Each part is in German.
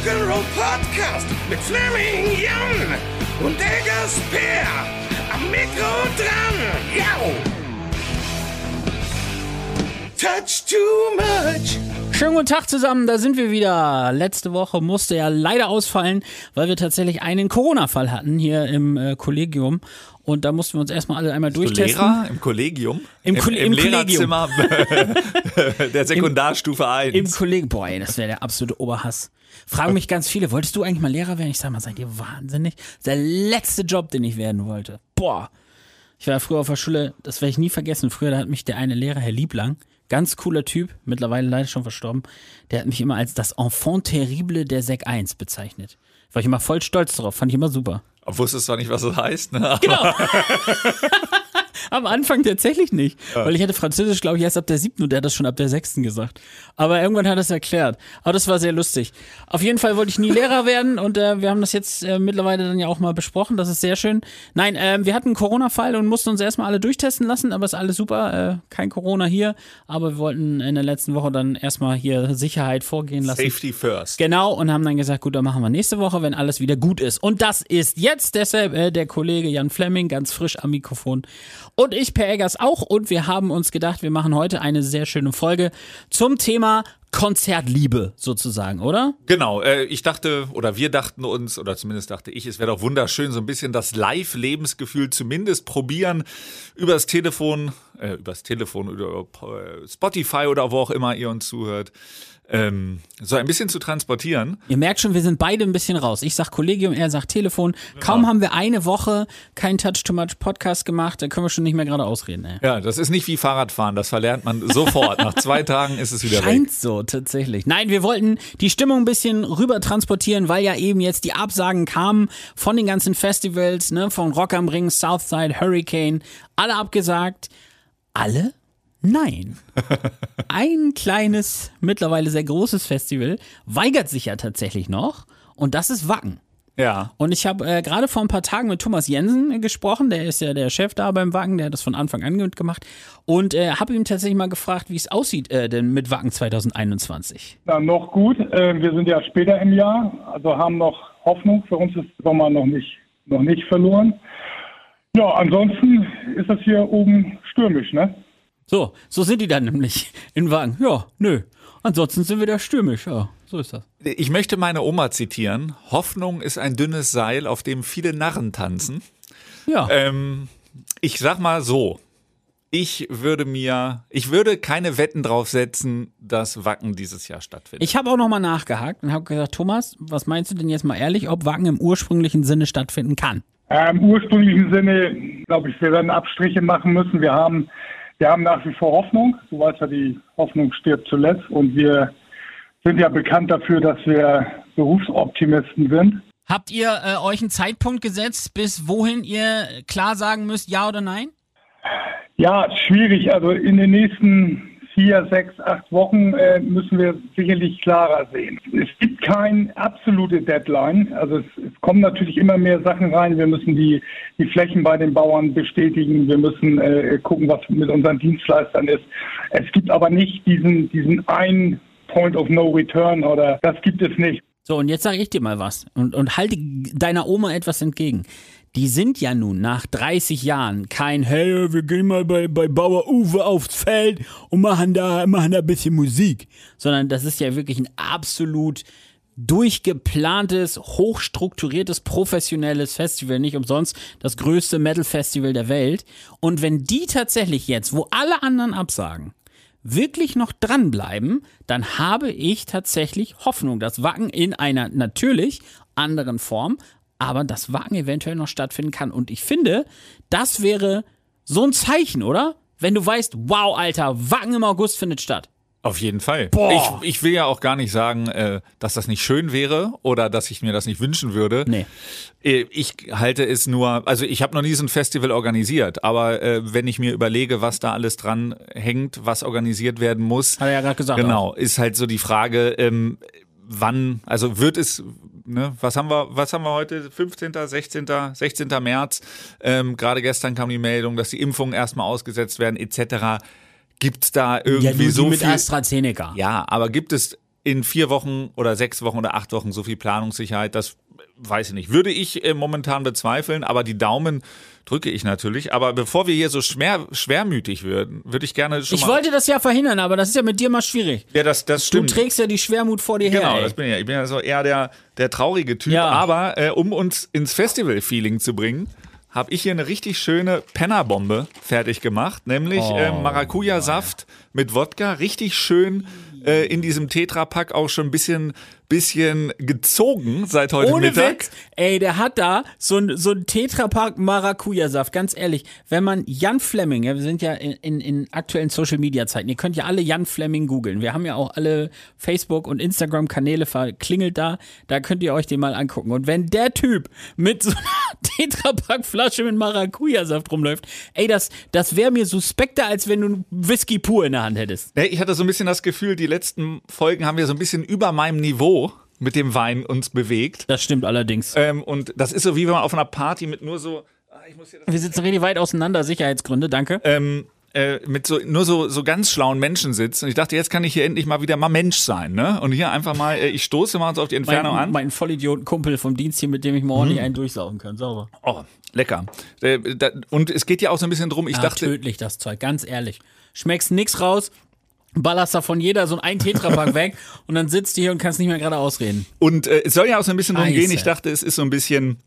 Rock'n'Roll Podcast mit Fleming Jan und Eggers Peer am Mikro dran. Yo! Touch too much. Schönen guten Tag zusammen, da sind wir wieder. Letzte Woche musste ja leider ausfallen, weil wir tatsächlich einen Corona-Fall hatten hier im Kollegium. Und da mussten wir uns erstmal alle einmal durchtesten. Lehrer im Kollegium? Im Lehrerzimmer der Sekundarstufe 1. Im Kollegium. Boah, ey, das wäre der absolute Oberhass. Fragen mich ganz viele, wolltest du eigentlich mal Lehrer werden? Ich sag mal, seid ihr wahnsinnig? Das ist der letzte Job, den ich werden wollte. Boah. Ich war früher auf der Schule, das werde ich nie vergessen. Früher, da hat mich der eine Lehrer, Herr Lieblang, ganz cooler Typ, mittlerweile leider schon verstorben, der hat mich immer als das Enfant terrible der Sek 1 bezeichnet. War ich immer voll stolz drauf, fand ich immer super. Wusstest zwar nicht, was das heißt, ne? Genau. Am Anfang tatsächlich nicht, weil ich hatte Französisch, glaube ich, erst ab der 7. und der hat das schon ab der 6. gesagt. Aber irgendwann hat er es erklärt. Aber das war sehr lustig. Auf jeden Fall wollte ich nie Lehrer werden und wir haben das jetzt mittlerweile dann ja auch mal besprochen. Das ist sehr schön. Nein, wir hatten einen Corona-Fall und mussten uns erstmal alle durchtesten lassen, aber ist alles super. Kein Corona hier, aber wir wollten in der letzten Woche dann erstmal hier Sicherheit vorgehen lassen. Safety first. Genau, und haben dann gesagt, gut, dann machen wir nächste Woche, wenn alles wieder gut ist. Und das ist jetzt deshalb der Kollege Jan Fleming, ganz frisch am Mikrofon. Und ich, Per Eggers, auch. Und wir haben uns gedacht, wir machen heute eine sehr schöne Folge zum Thema Konzertliebe sozusagen, oder? Genau, ich dachte, oder wir dachten uns, oder zumindest dachte ich, es wäre doch wunderschön, so ein bisschen das Live-Lebensgefühl zumindest probieren, übers Telefon oder Spotify oder wo auch immer ihr uns zuhört, so ein bisschen zu transportieren. Ihr merkt schon, wir sind beide ein bisschen raus. Ich sag Kollegium, er sagt Telefon. Kaum haben wir eine Woche kein Touch Too Much Podcast gemacht, da können wir schon nicht mehr gerade ausreden. Ey. Ja, das ist nicht wie Fahrradfahren, das verlernt man sofort. Nach 2 Tagen ist es wieder Scheint weg. so, tatsächlich. Nein, wir wollten die Stimmung ein bisschen rüber transportieren, weil ja eben jetzt die Absagen kamen von den ganzen Festivals, ne, von Rock am Ring, Southside, Hurricane, alle abgesagt. Alle? Nein. Ein kleines, mittlerweile sehr großes Festival weigert sich ja tatsächlich noch und das ist Wacken. Ja. Und ich habe gerade vor ein paar Tagen mit Thomas Jensen gesprochen, der ist ja der Chef da beim Wacken, der hat das von Anfang an gemacht und habe ihm tatsächlich mal gefragt, wie es aussieht denn mit Wacken 2021. Na, noch gut, wir sind ja später im Jahr, also haben noch Hoffnung, für uns ist Sommer noch nicht verloren. Ja, ansonsten ist das hier oben stürmisch, ne? So sind die dann nämlich in Wacken. Ja, nö. Ansonsten sind wir da stürmisch. Ja, so ist das. Ich möchte meine Oma zitieren. Hoffnung ist ein dünnes Seil, auf dem viele Narren tanzen. Ja. Ich sag mal so. Ich würde keine Wetten drauf setzen, dass Wacken dieses Jahr stattfindet. Ich habe auch nochmal nachgehakt und habe gesagt, Thomas, was meinst du denn jetzt mal ehrlich, ob Wacken im ursprünglichen Sinne stattfinden kann? Im ursprünglichen Sinne, glaube ich, wir werden Abstriche machen müssen. Wir haben nach wie vor Hoffnung. Du weißt ja, die Hoffnung stirbt zuletzt. Und wir sind ja bekannt dafür, dass wir Berufsoptimisten sind. Habt ihr euch einen Zeitpunkt gesetzt, bis wohin ihr klar sagen müsst, ja oder nein? Ja, schwierig. Also in den nächsten 4, 6, 8 Wochen müssen wir sicherlich klarer sehen. Es gibt keine absolute Deadline. Also es kommen natürlich immer mehr Sachen rein. Wir müssen die Flächen bei den Bauern bestätigen. Wir müssen gucken, was mit unseren Dienstleistern ist. Es gibt aber nicht diesen einen Point of No Return oder das gibt es nicht. So, und jetzt sage ich dir mal was und halte deiner Oma etwas entgegen. Die sind ja nun nach 30 Jahren kein, hey, wir gehen mal bei Bauer Uwe aufs Feld und machen da ein bisschen Musik. Sondern das ist ja wirklich ein absolut durchgeplantes, hochstrukturiertes, professionelles Festival. Nicht umsonst das größte Metal-Festival der Welt. Und wenn die tatsächlich jetzt, wo alle anderen absagen, wirklich noch dranbleiben, dann habe ich tatsächlich Hoffnung, dass Wacken in einer natürlich anderen Form, aber das Wacken eventuell noch stattfinden kann. Und ich finde, das wäre so ein Zeichen, oder? Wenn du weißt, wow, Alter, Wacken im August findet statt. Auf jeden Fall. Boah. Ich will ja auch gar nicht sagen, dass das nicht schön wäre oder dass ich mir das nicht wünschen würde. Nee. Ich halte es nur, also ich habe noch nie so ein Festival organisiert, aber wenn ich mir überlege, was da alles dran hängt, was organisiert werden muss. Hat er ja gerade gesagt. Genau, auch. ist halt so die Frage, wann, also wird es, ne, was haben wir heute, 15., 16. März, gerade gestern kam die Meldung, dass die Impfungen erstmal ausgesetzt werden, etc. Gibt's da irgendwie ja, so mit viel? AstraZeneca. Ja, aber gibt es in 4 Wochen oder 6 Wochen oder 8 Wochen so viel Planungssicherheit, das weiß ich nicht. Würde ich momentan bezweifeln, aber die Daumen drücke ich natürlich. Aber bevor wir hier so schwermütig würden, würde ich gerne schon Ich wollte das ja verhindern, aber das ist ja mit dir mal schwierig. Ja, das Du stimmt. trägst ja die Schwermut vor dir her. Genau, ey. das bin ich ja. Ich bin ja so eher der traurige Typ. Ja. Aber um uns ins Festival-Feeling zu bringen, habe ich hier eine richtig schöne Pennerbombe fertig gemacht, nämlich Maracuja-Saft mit Wodka, richtig schön in diesem Tetrapack auch schon ein bisschen gezogen seit heute Ohne Mittag. Witz, ey, der hat da so ein Tetrapack Maracuja-Saft. Ganz ehrlich, wenn man Jan Fleming, ja, wir sind ja in aktuellen Social-Media-Zeiten, ihr könnt ja alle Jan Fleming googeln. Wir haben ja auch alle Facebook- und Instagram-Kanäle verklingelt da könnt ihr euch den mal angucken. Und wenn der Typ mit so einer Tetrapack-Flasche mit Maracuja-Saft rumläuft, ey, das wäre mir suspekter, als wenn du Whisky pur in der Hand hättest. Ich hatte so ein bisschen das Gefühl, die letzten Folgen haben wir so ein bisschen über meinem Niveau mit dem Wein uns bewegt. Das stimmt allerdings. Und das ist so, wie wenn man auf einer Party mit nur so... Wir sitzen richtig weit auseinander, Sicherheitsgründe, danke. mit so ganz schlauen Menschen sitzt. Und ich dachte, jetzt kann ich hier endlich mal wieder mal Mensch sein, ne? Und hier einfach mal, ich stoße mal so auf die Entfernung an. Mein Vollidioten-Kumpel vom Dienst hier, mit dem ich mal ordentlich einen durchsaugen kann. Sauber. Oh, lecker. Und es geht ja auch so ein bisschen drum, ich dachte... Tödlich, das Zeug, ganz ehrlich. Schmeckst nix raus, ballerst davon jeder so ein Tetrapack weg und dann sitzt du hier und kannst nicht mehr gerade ausreden. Und es soll ja auch so ein bisschen drum Scheiße. gehen. Ich dachte, es ist so ein bisschen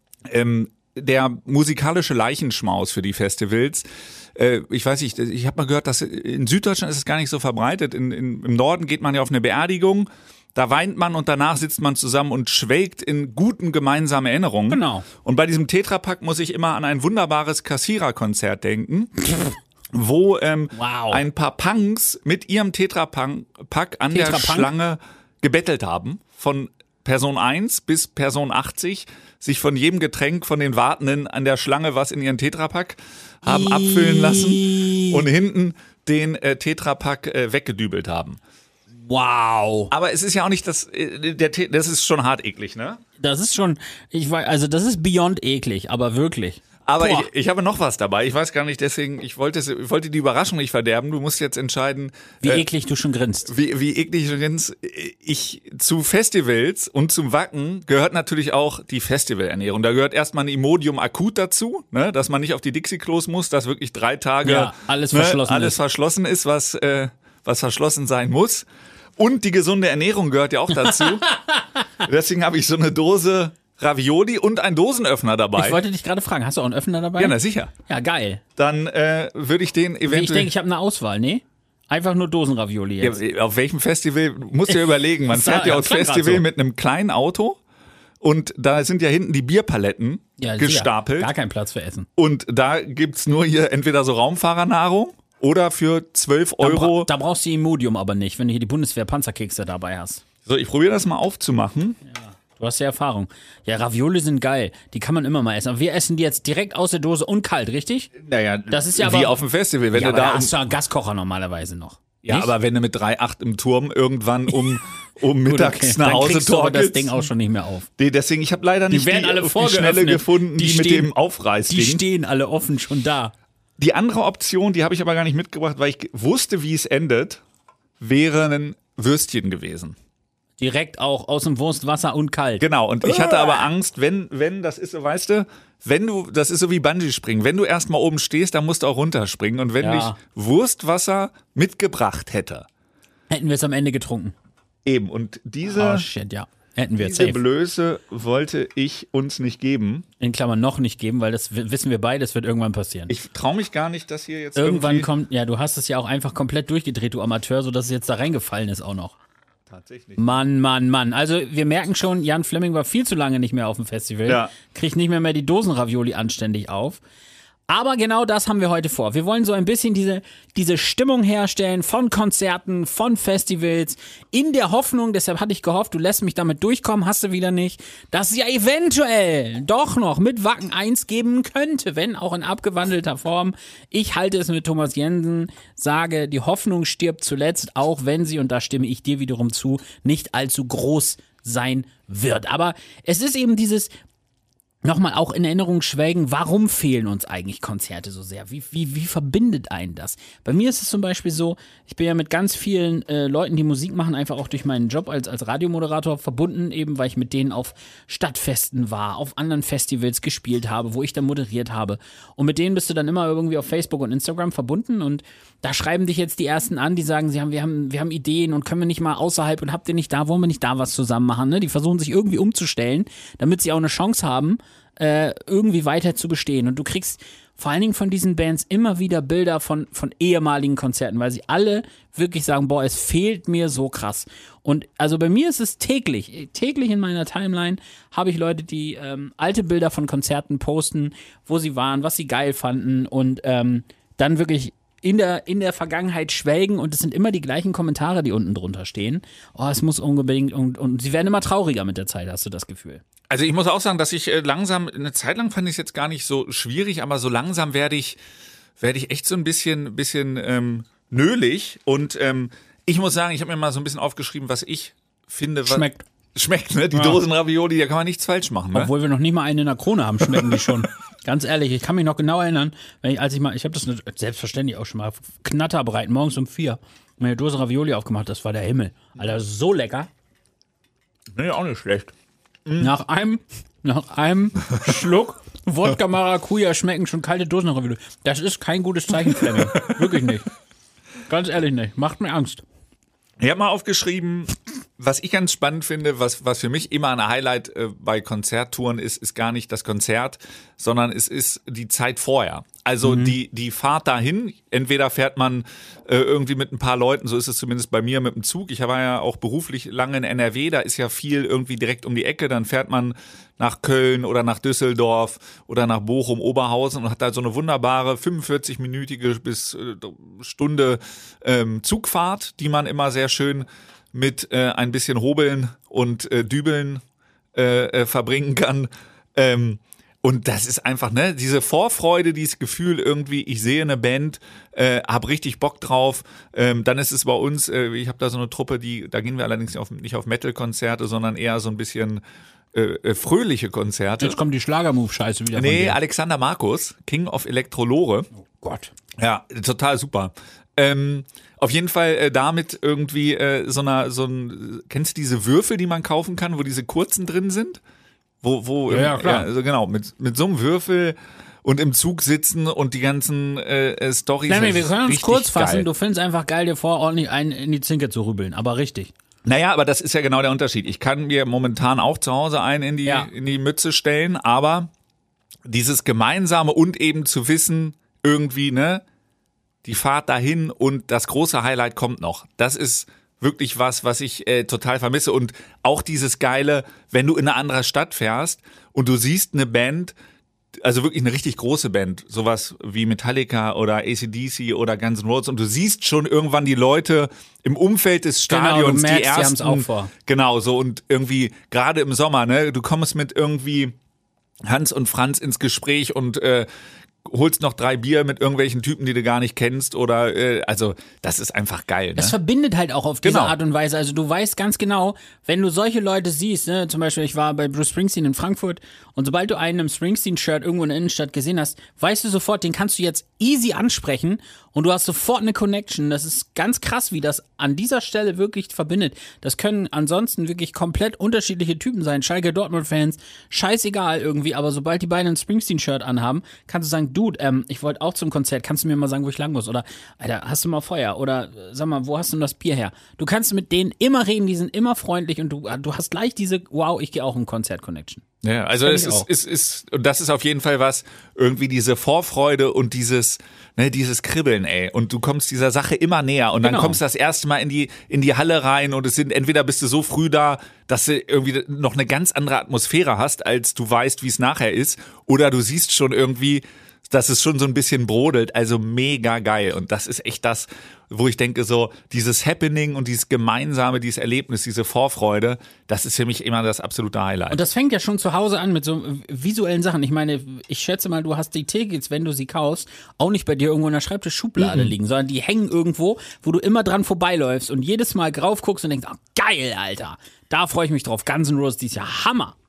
der musikalische Leichenschmaus für die Festivals. Ich weiß nicht, ich habe mal gehört, dass in Süddeutschland ist es gar nicht so verbreitet. Im Norden geht man ja auf eine Beerdigung, da weint man und danach sitzt man zusammen und schwelgt in guten gemeinsamen Erinnerungen. Genau. Und bei diesem Tetrapack muss ich immer an ein wunderbares Kassiererkonzert denken. Wo ein paar Punks mit ihrem Tetrapack an der Schlange gebettelt haben. Von Person 1 bis Person 80, sich von jedem Getränk von den Wartenden an der Schlange was in ihren Tetrapack haben abfüllen lassen und hinten den Tetrapack weggedübelt haben. Wow. Aber es ist ja auch nicht das ist schon hart eklig, ne? Das ist schon, also das ist beyond eklig, aber wirklich. Aber ich habe noch was dabei. Ich weiß gar nicht, deswegen, ich wollte die Überraschung nicht verderben. Du musst jetzt entscheiden. Wie eklig du schon grinst. Wie eklig du grinst. Zu Festivals und zum Wacken gehört natürlich auch die Festivalernährung. Da gehört erstmal ein Imodium akut dazu, ne, dass man nicht auf die Dixie-Klos muss, dass wirklich 3 Tage alles verschlossen ist, was verschlossen sein muss. Und die gesunde Ernährung gehört ja auch dazu. Deswegen habe ich so eine Dose Ravioli und ein Dosenöffner dabei. Ich wollte dich gerade fragen, hast du auch einen Öffner dabei? Ja, na sicher. Ja, geil. Dann würde ich den eventuell... Ich denke, ich habe eine Auswahl, nee? Einfach nur Dosenravioli jetzt. Ja, auf welchem Festival, musst du ja überlegen. Man fährt ja aufs Festival mit einem kleinen Auto und da sind ja hinten die Bierpaletten gestapelt. Gar kein Platz für Essen. Und da gibt's nur hier entweder so Raumfahrernahrung oder für 12 Euro... Da brauchst du Imodium aber nicht, wenn du hier die Bundeswehr-Panzerkekse dabei hast. So, ich probiere das mal aufzumachen. Ja. Du hast ja Erfahrung. Ja, Ravioli sind geil. Die kann man immer mal essen. Aber wir essen die jetzt direkt aus der Dose und kalt, richtig? Naja, das ist ja wie aber, auf dem Festival. Wenn ja, du da hast du einen Gaskocher normalerweise noch. Ja, nicht? Aber wenn du mit 3,8 im Turm irgendwann um mittags nach Hause torkelst, das Ding auch schon nicht mehr auf. Deswegen, ich habe leider nicht die auf die Schnelle gefunden, die mit dem Aufreißding. Die stehen alle offen schon da. Die andere Option, die habe ich aber gar nicht mitgebracht, weil ich wusste, wie es endet, wären Würstchen gewesen. Direkt auch aus dem Wurstwasser und kalt. Genau, und ich hatte aber Angst, wenn das ist so, weißt du, das ist so wie Bungee-Springen, wenn du erstmal oben stehst, dann musst du auch runterspringen und wenn ich Wurstwasser mitgebracht hätte. Hätten wir es am Ende getrunken. Eben, und diese Blöße wollte ich uns nicht geben. In Klammern noch nicht geben, weil das wissen wir beide, das wird irgendwann passieren. Ich traue mich gar nicht, dass hier jetzt irgendwann kommt, ja, du hast es ja auch einfach komplett durchgedreht, du Amateur, sodass es jetzt da reingefallen ist auch noch. Tatsächlich. Mann. Also wir merken schon, Jan Fleming war viel zu lange nicht mehr auf dem Festival. Ja. Kriegt nicht mehr die Dosenravioli anständig auf. Aber genau das haben wir heute vor. Wir wollen so ein bisschen diese Stimmung herstellen von Konzerten, von Festivals, in der Hoffnung, deshalb hatte ich gehofft, du lässt mich damit durchkommen, hast du wieder nicht, dass es ja eventuell doch noch mit Wacken 1 geben könnte, wenn auch in abgewandelter Form. Ich halte es mit Thomas Jensen, sage, die Hoffnung stirbt zuletzt, auch wenn sie, und da stimme ich dir wiederum zu, nicht allzu groß sein wird. Aber es ist eben nochmal auch in Erinnerung schwelgen, warum fehlen uns eigentlich Konzerte so sehr? Wie verbindet einen das? Bei mir ist es zum Beispiel so, ich bin ja mit ganz vielen Leuten, die Musik machen, einfach auch durch meinen Job als Radiomoderator verbunden, eben weil ich mit denen auf Stadtfesten war, auf anderen Festivals gespielt habe, wo ich dann moderiert habe. Und mit denen bist du dann immer irgendwie auf Facebook und Instagram verbunden und da schreiben dich jetzt die Ersten an, die sagen, wir haben Ideen und können wir nicht mal außerhalb und habt ihr nicht da, wollen wir nicht da was zusammen machen? Ne? Die versuchen sich irgendwie umzustellen, damit sie auch eine Chance haben, irgendwie weiter zu bestehen. Und du kriegst vor allen Dingen von diesen Bands immer wieder Bilder von ehemaligen Konzerten, weil sie alle wirklich sagen, boah, es fehlt mir so krass. Und also bei mir ist es täglich in meiner Timeline habe ich Leute, die alte Bilder von Konzerten posten, wo sie waren, was sie geil fanden und dann wirklich in der Vergangenheit schwelgen und es sind immer die gleichen Kommentare, die unten drunter stehen. Oh, es muss unbedingt und sie werden immer trauriger mit der Zeit, hast du das Gefühl. Also ich muss auch sagen, dass ich langsam, eine Zeit lang fand ich es jetzt gar nicht so schwierig, aber so langsam werde ich echt so ein bisschen nölig und ich muss sagen, ich habe mir mal so ein bisschen aufgeschrieben, was ich finde. Schmeckt, ne? Die Dosen-Ravioli, da kann man nichts falsch machen. Ne? Obwohl wir noch nicht mal einen in der Krone haben, schmecken die schon. Ganz ehrlich, ich kann mich noch genau erinnern, ich habe das selbstverständlich auch schon mal knatterbreit, morgens um 4, meine Dose Ravioli aufgemacht, das war der Himmel. Alter, so lecker. Nee, auch nicht schlecht. Nach einem Schluck Wodka Maracuja schmecken schon kalte Dosenravioli. Das ist kein gutes Zeichen, Fleming. Wirklich nicht. Ganz ehrlich nicht. Macht mir Angst. Ich habe mal aufgeschrieben, was ich ganz spannend finde, was für mich immer ein Highlight bei Konzerttouren ist gar nicht das Konzert, sondern es ist die Zeit vorher. Also die Fahrt dahin, entweder fährt man irgendwie mit ein paar Leuten, so ist es zumindest bei mir mit dem Zug. Ich war ja auch beruflich lange in NRW, da ist ja viel irgendwie direkt um die Ecke, dann fährt man nach Köln oder nach Düsseldorf oder nach Bochum, Oberhausen und hat da so eine wunderbare 45-minütige bis Stunde Zugfahrt, die man immer sehr schön mit ein bisschen Hobeln und Dübeln verbringen kann. Und das ist einfach, ne, diese Vorfreude, dieses Gefühl irgendwie, ich sehe eine Band, hab richtig Bock drauf. Dann ist es bei uns, ich habe da so eine Truppe, da gehen wir allerdings nicht auf Metal-Konzerte, sondern eher so ein bisschen fröhliche Konzerte. Jetzt kommt die Schlagermove-Scheiße wieder. Nee, Alexander Markus, King of Elektrolore. Oh Gott. Ja, total super. Auf jeden Fall damit irgendwie kennst du diese Würfel, die man kaufen kann, wo diese kurzen drin sind? Ja, klar. Ja, also genau, mit so einem Würfel und im Zug sitzen und die ganzen Storys. Wir können uns kurz fassen, geil. Du findest einfach geil, dir vor ordentlich einen in die Zinke zu rübeln, aber richtig. Naja, aber das ist ja genau der Unterschied. Ich kann mir momentan auch zu Hause einen in die Mütze stellen, aber dieses Gemeinsame und eben zu wissen, irgendwie, ne, die Fahrt dahin und das große Highlight kommt noch. Das ist wirklich was ich total vermisse. Und auch dieses Geile, wenn du in eine andere Stadt fährst und du siehst eine Band, also wirklich eine richtig große Band, sowas wie Metallica oder AC/DC oder Guns N' Roses und du siehst schon irgendwann die Leute im Umfeld des Stadions, genau, die ersten, die haben's auch vor. Genau, so und irgendwie gerade im Sommer, ne, du kommst mit irgendwie Hans und Franz ins Gespräch und holst noch 3 Bier mit irgendwelchen Typen, die du gar nicht kennst oder also das ist einfach geil. Ne? Das verbindet halt auch auf diese Art und Weise. Also du weißt ganz genau, wenn du solche Leute siehst, ne, zum Beispiel ich war bei Bruce Springsteen in Frankfurt und sobald du einen im Springsteen-Shirt irgendwo in der Innenstadt gesehen hast, weißt du sofort, den kannst du jetzt easy ansprechen und du hast sofort eine Connection. Das ist ganz krass, wie das an dieser Stelle wirklich verbindet. Das können ansonsten wirklich komplett unterschiedliche Typen sein. Schalke Dortmund-Fans, scheißegal irgendwie, aber sobald die beiden ein Springsteen-Shirt anhaben, kannst du sagen, Dude, ich wollte auch zum Konzert, kannst du mir mal sagen, wo ich lang muss? Oder, Alter, hast du mal Feuer? Oder, sag mal, wo hast du denn das Bier her? Du kannst mit denen immer reden, die sind immer freundlich und du hast gleich diese, wow, ich gehe auch im Konzert-Connection. Ja, also es ist, und das ist auf jeden Fall was, irgendwie diese Vorfreude und dieses Kribbeln, ey. Und du kommst dieser Sache immer näher und dann kommst du das erste Mal in die Halle rein und entweder bist du so früh da, dass du irgendwie noch eine ganz andere Atmosphäre hast, als du weißt, wie es nachher ist, oder du siehst schon irgendwie, dass es schon so ein bisschen brodelt, also mega geil. Und das ist echt das, wo ich denke so, dieses Happening und dieses Gemeinsame, dieses Erlebnis, diese Vorfreude, das ist für mich immer das absolute Highlight. Und das fängt ja schon zu Hause an mit so visuellen Sachen. Ich meine, ich schätze mal, du hast die Tickets, wenn du sie kaufst, auch nicht bei dir irgendwo in der Schreibtischschublade liegen, sondern die hängen irgendwo, wo du immer dran vorbeiläufst und jedes Mal drauf guckst und denkst, oh, geil, Alter, da freue ich mich drauf. Guns N' Roses, die ist ja Hammer.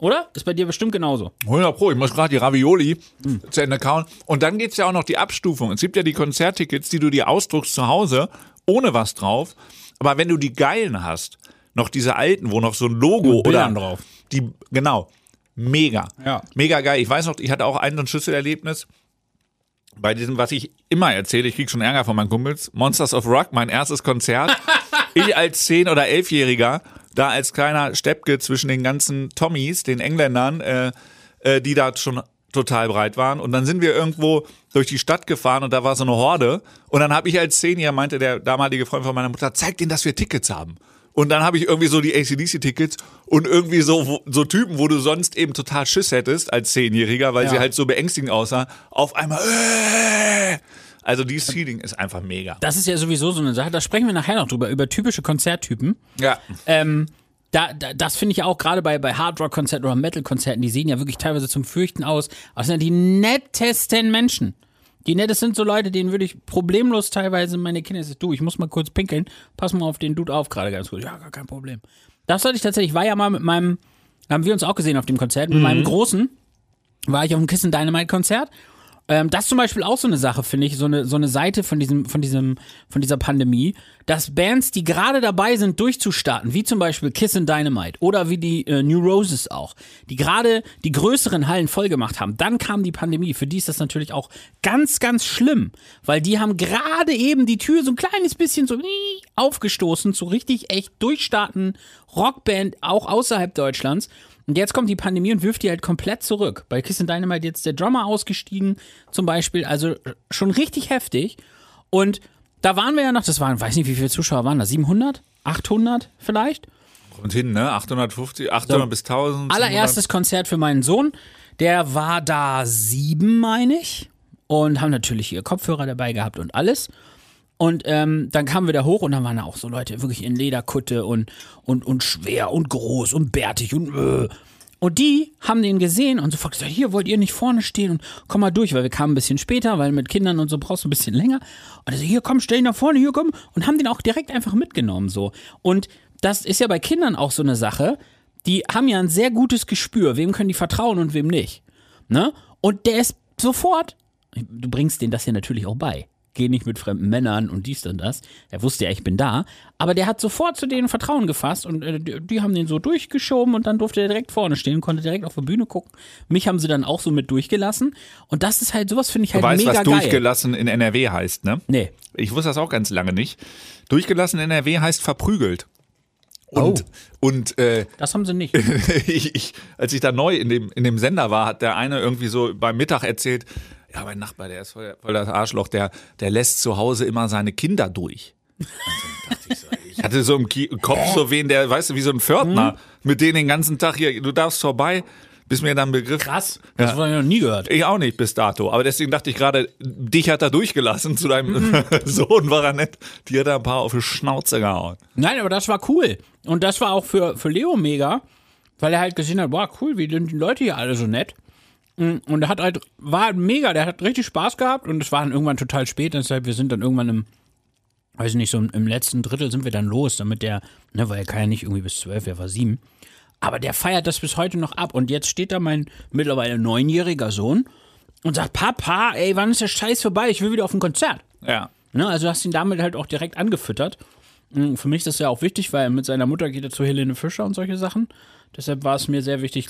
Oder? Ist bei dir bestimmt genauso. 100%. Ich muss gerade die Ravioli zu Ende kauen. Und dann gibt's ja auch noch die Abstufung. Es gibt ja die Konzerttickets, die du dir ausdruckst zu Hause, ohne was drauf. Aber wenn du die geilen hast, noch diese alten, wo noch so ein Logo Mit Bildern drauf. Genau. Mega. Ja. Mega geil. Ich weiß noch, ich hatte auch ein so ein Schlüsselerlebnis. Bei diesem, was ich immer erzähle, ich krieg schon Ärger von meinen Kumpels, Monsters of Rock, mein erstes Konzert. Ich als 10- oder 11-Jähriger, da als kleiner Steppke zwischen den ganzen Tommies, den Engländern, die da schon total breit waren. Und dann sind wir irgendwo durch die Stadt gefahren und da war so eine Horde. Und dann habe ich als 10-Jähriger, meinte der damalige Freund von meiner Mutter, zeig denen, dass wir Tickets haben. Und dann habe ich irgendwie so die AC/DC-Tickets und irgendwie so Typen, wo du sonst eben total Schiss hättest als 10-Jähriger, weil sie halt so beängstigend aussahen, auf einmal Also dieses Feeling ist einfach mega. Das ist ja sowieso so eine Sache, da sprechen wir nachher noch drüber, über typische Konzerttypen. Ja. Das finde ich ja auch gerade bei Hardrock-Konzerten oder Metal-Konzerten, die sehen ja wirklich teilweise zum Fürchten aus. Aber das sind ja die nettesten Menschen. Die nettesten sind so Leute, denen würde ich problemlos teilweise meine Kinder sagen, du, ich muss mal kurz pinkeln, pass mal auf den Dude auf, gerade ganz gut. Ja, gar kein Problem. Das hatte ich tatsächlich, war ja mal mit meinem, haben wir uns auch gesehen auf dem Konzert, mit meinem Großen, war ich auf dem Kiss and Dynamite Konzert. Das ist zum Beispiel auch so eine Sache, finde ich, so eine Seite von dieser Pandemie, dass Bands, die gerade dabei sind, durchzustarten, wie zum Beispiel Kiss and Dynamite oder wie die New Roses auch, die gerade die größeren Hallen voll gemacht haben, dann kam die Pandemie. Für die ist das natürlich auch ganz, ganz schlimm, weil die haben gerade eben die Tür so ein kleines bisschen so aufgestoßen zu richtig echt durchstarten Rockband, auch außerhalb Deutschlands. Und jetzt kommt die Pandemie und wirft die halt komplett zurück. Bei Kiss and Dynamite jetzt der Drummer ausgestiegen zum Beispiel, also schon richtig heftig. Und da waren wir ja noch, das waren, weiß nicht, wie viele Zuschauer waren da, 700? 800 vielleicht? Und hin, ne? 850, 800 bis 1000. Allererstes Konzert für meinen Sohn, der war da 7, meine ich. Und haben natürlich ihr Kopfhörer dabei gehabt und alles. Und dann kamen wir da hoch und dann waren da auch so Leute wirklich in Lederkutte und schwer und groß und bärtig und die haben den gesehen und sofort gesagt, hier wollt ihr nicht vorne stehen und komm mal durch, weil wir kamen ein bisschen später, weil mit Kindern und so brauchst du ein bisschen länger. Und er so, hier komm, stell ihn nach vorne, hier komm. Und haben den auch direkt einfach mitgenommen so. Und das ist ja bei Kindern auch so eine Sache, die haben ja ein sehr gutes Gespür, wem können die vertrauen und wem nicht. Ne? Und der ist sofort, du bringst denen das ja natürlich auch bei. Geh nicht mit fremden Männern und dies und das. Er wusste ja, ich bin da. Aber der hat sofort zu denen Vertrauen gefasst und die haben den so durchgeschoben und dann durfte er direkt vorne stehen und konnte direkt auf der Bühne gucken. Mich haben sie dann auch so mit durchgelassen. Und das ist halt, sowas finde ich halt mega geil. Du weißt, was durchgelassen in NRW heißt, ne? Nee. Ich wusste das auch ganz lange nicht. Durchgelassen in NRW heißt verprügelt. Und das haben sie nicht. Als ich da neu in dem Sender war, hat der eine irgendwie so beim Mittag erzählt, ja, mein Nachbar, der ist voll das Arschloch, der lässt zu Hause immer seine Kinder durch. Und dann dachte ich so, ich hatte so im Kopf so wen, der, weißt du, wie so ein Pförtner, mit denen den ganzen Tag hier, du darfst vorbei, bis mir dann Begriff. Krass, das habe ich noch nie gehört. Ich auch nicht bis dato, aber deswegen dachte ich gerade, dich hat er durchgelassen, zu deinem Sohn war er nett, die hat er ein paar auf die Schnauze gehauen. Nein, aber das war cool. Und das war auch für Leo mega, weil er halt gesehen hat, wow, cool, wie sind die Leute hier alle so nett. Und er hat halt, war halt mega, der hat richtig Spaß gehabt und es war dann irgendwann total spät, deshalb wir sind dann irgendwann weiß ich nicht, so im letzten Drittel sind wir dann los, damit der, ne, weil er kann ja nicht irgendwie bis 12, er war 7. Aber der feiert das bis heute noch ab und jetzt steht da mein mittlerweile 9-jähriger Sohn und sagt, Papa, ey, wann ist der Scheiß vorbei? Ich will wieder auf ein Konzert. Ja. Ne, also hast ihn damit halt auch direkt angefüttert. Für mich ist das ja auch wichtig, weil mit seiner Mutter geht er zu Helene Fischer und solche Sachen. Deshalb war es mir sehr wichtig,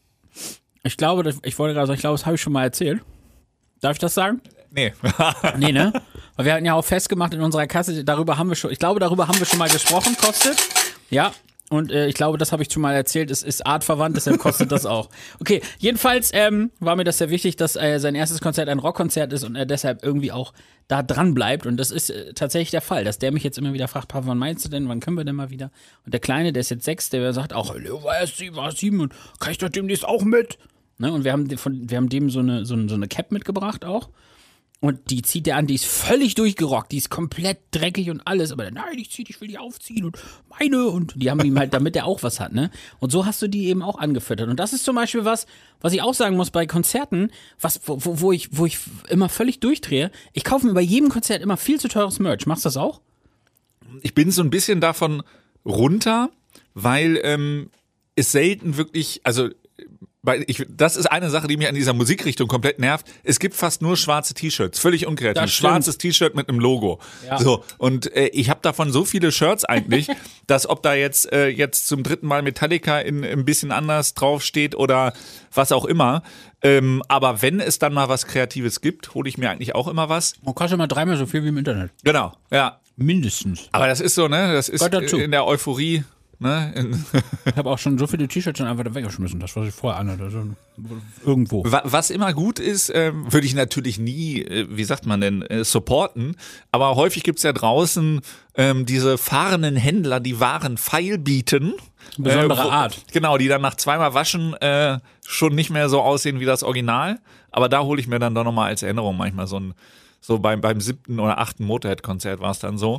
ich glaube, das habe ich schon mal erzählt. Darf ich das sagen? Nee. Nee, ne? Weil wir hatten ja auch festgemacht in unserer Kasse, darüber haben wir schon mal gesprochen, kostet. Ja. Und ich glaube, das habe ich schon mal erzählt, es ist artverwandt, deshalb kostet das auch. Okay, jedenfalls war mir das sehr wichtig, dass sein erstes Konzert ein Rockkonzert ist und er deshalb irgendwie auch da dran bleibt. Und das ist tatsächlich der Fall, dass der mich jetzt immer wieder fragt, Papa, wann meinst du denn, wann können wir denn mal wieder? Und der Kleine, der ist jetzt 6, der sagt auch, Leo war 7 und kann ich doch demnächst auch mit? Ne? Und wir haben dem so eine Cap mitgebracht auch. Und die zieht der an, die ist völlig durchgerockt, die ist komplett dreckig und alles, aber nein, ich will die aufziehen und meine, und die haben ihm halt, damit er auch was hat, ne? Und so hast du die eben auch angefüttert. Und das ist zum Beispiel was ich auch sagen muss bei Konzerten, wo ich immer völlig durchdrehe. Ich kaufe mir bei jedem Konzert immer viel zu teures Merch. Machst du das auch? Ich bin so ein bisschen davon runter, weil es selten wirklich, also das ist eine Sache, die mich an dieser Musikrichtung komplett nervt. Es gibt fast nur schwarze T-Shirts, völlig unkreativ. Das stimmt. Schwarzes T-Shirt mit einem Logo. Ja. So, und ich habe davon so viele Shirts eigentlich, dass ob da jetzt zum 3. Mal Metallica in ein bisschen anders draufsteht oder was auch immer. Aber wenn es dann mal was Kreatives gibt, hole ich mir eigentlich auch immer was. Man kostet immer 3-mal so viel wie im Internet. Genau, ja. Mindestens. Aber das ist so, ne? Das ist Gehört dazu. in der Euphorie. Ne? Ich habe auch schon so viele T-Shirts dann einfach da weggeschmissen, das, was ich vorher anhatte. Also irgendwo. Was immer gut ist, würde ich natürlich nie, wie sagt man denn, supporten. Aber häufig gibt's ja draußen diese fahrenden Händler, die Waren feil bieten. Besondere Art. Genau, die dann nach 2-mal Waschen schon nicht mehr so aussehen wie das Original. Aber da hole ich mir dann doch nochmal als Erinnerung manchmal so beim 7. oder 8. Motorhead-Konzert war es dann so.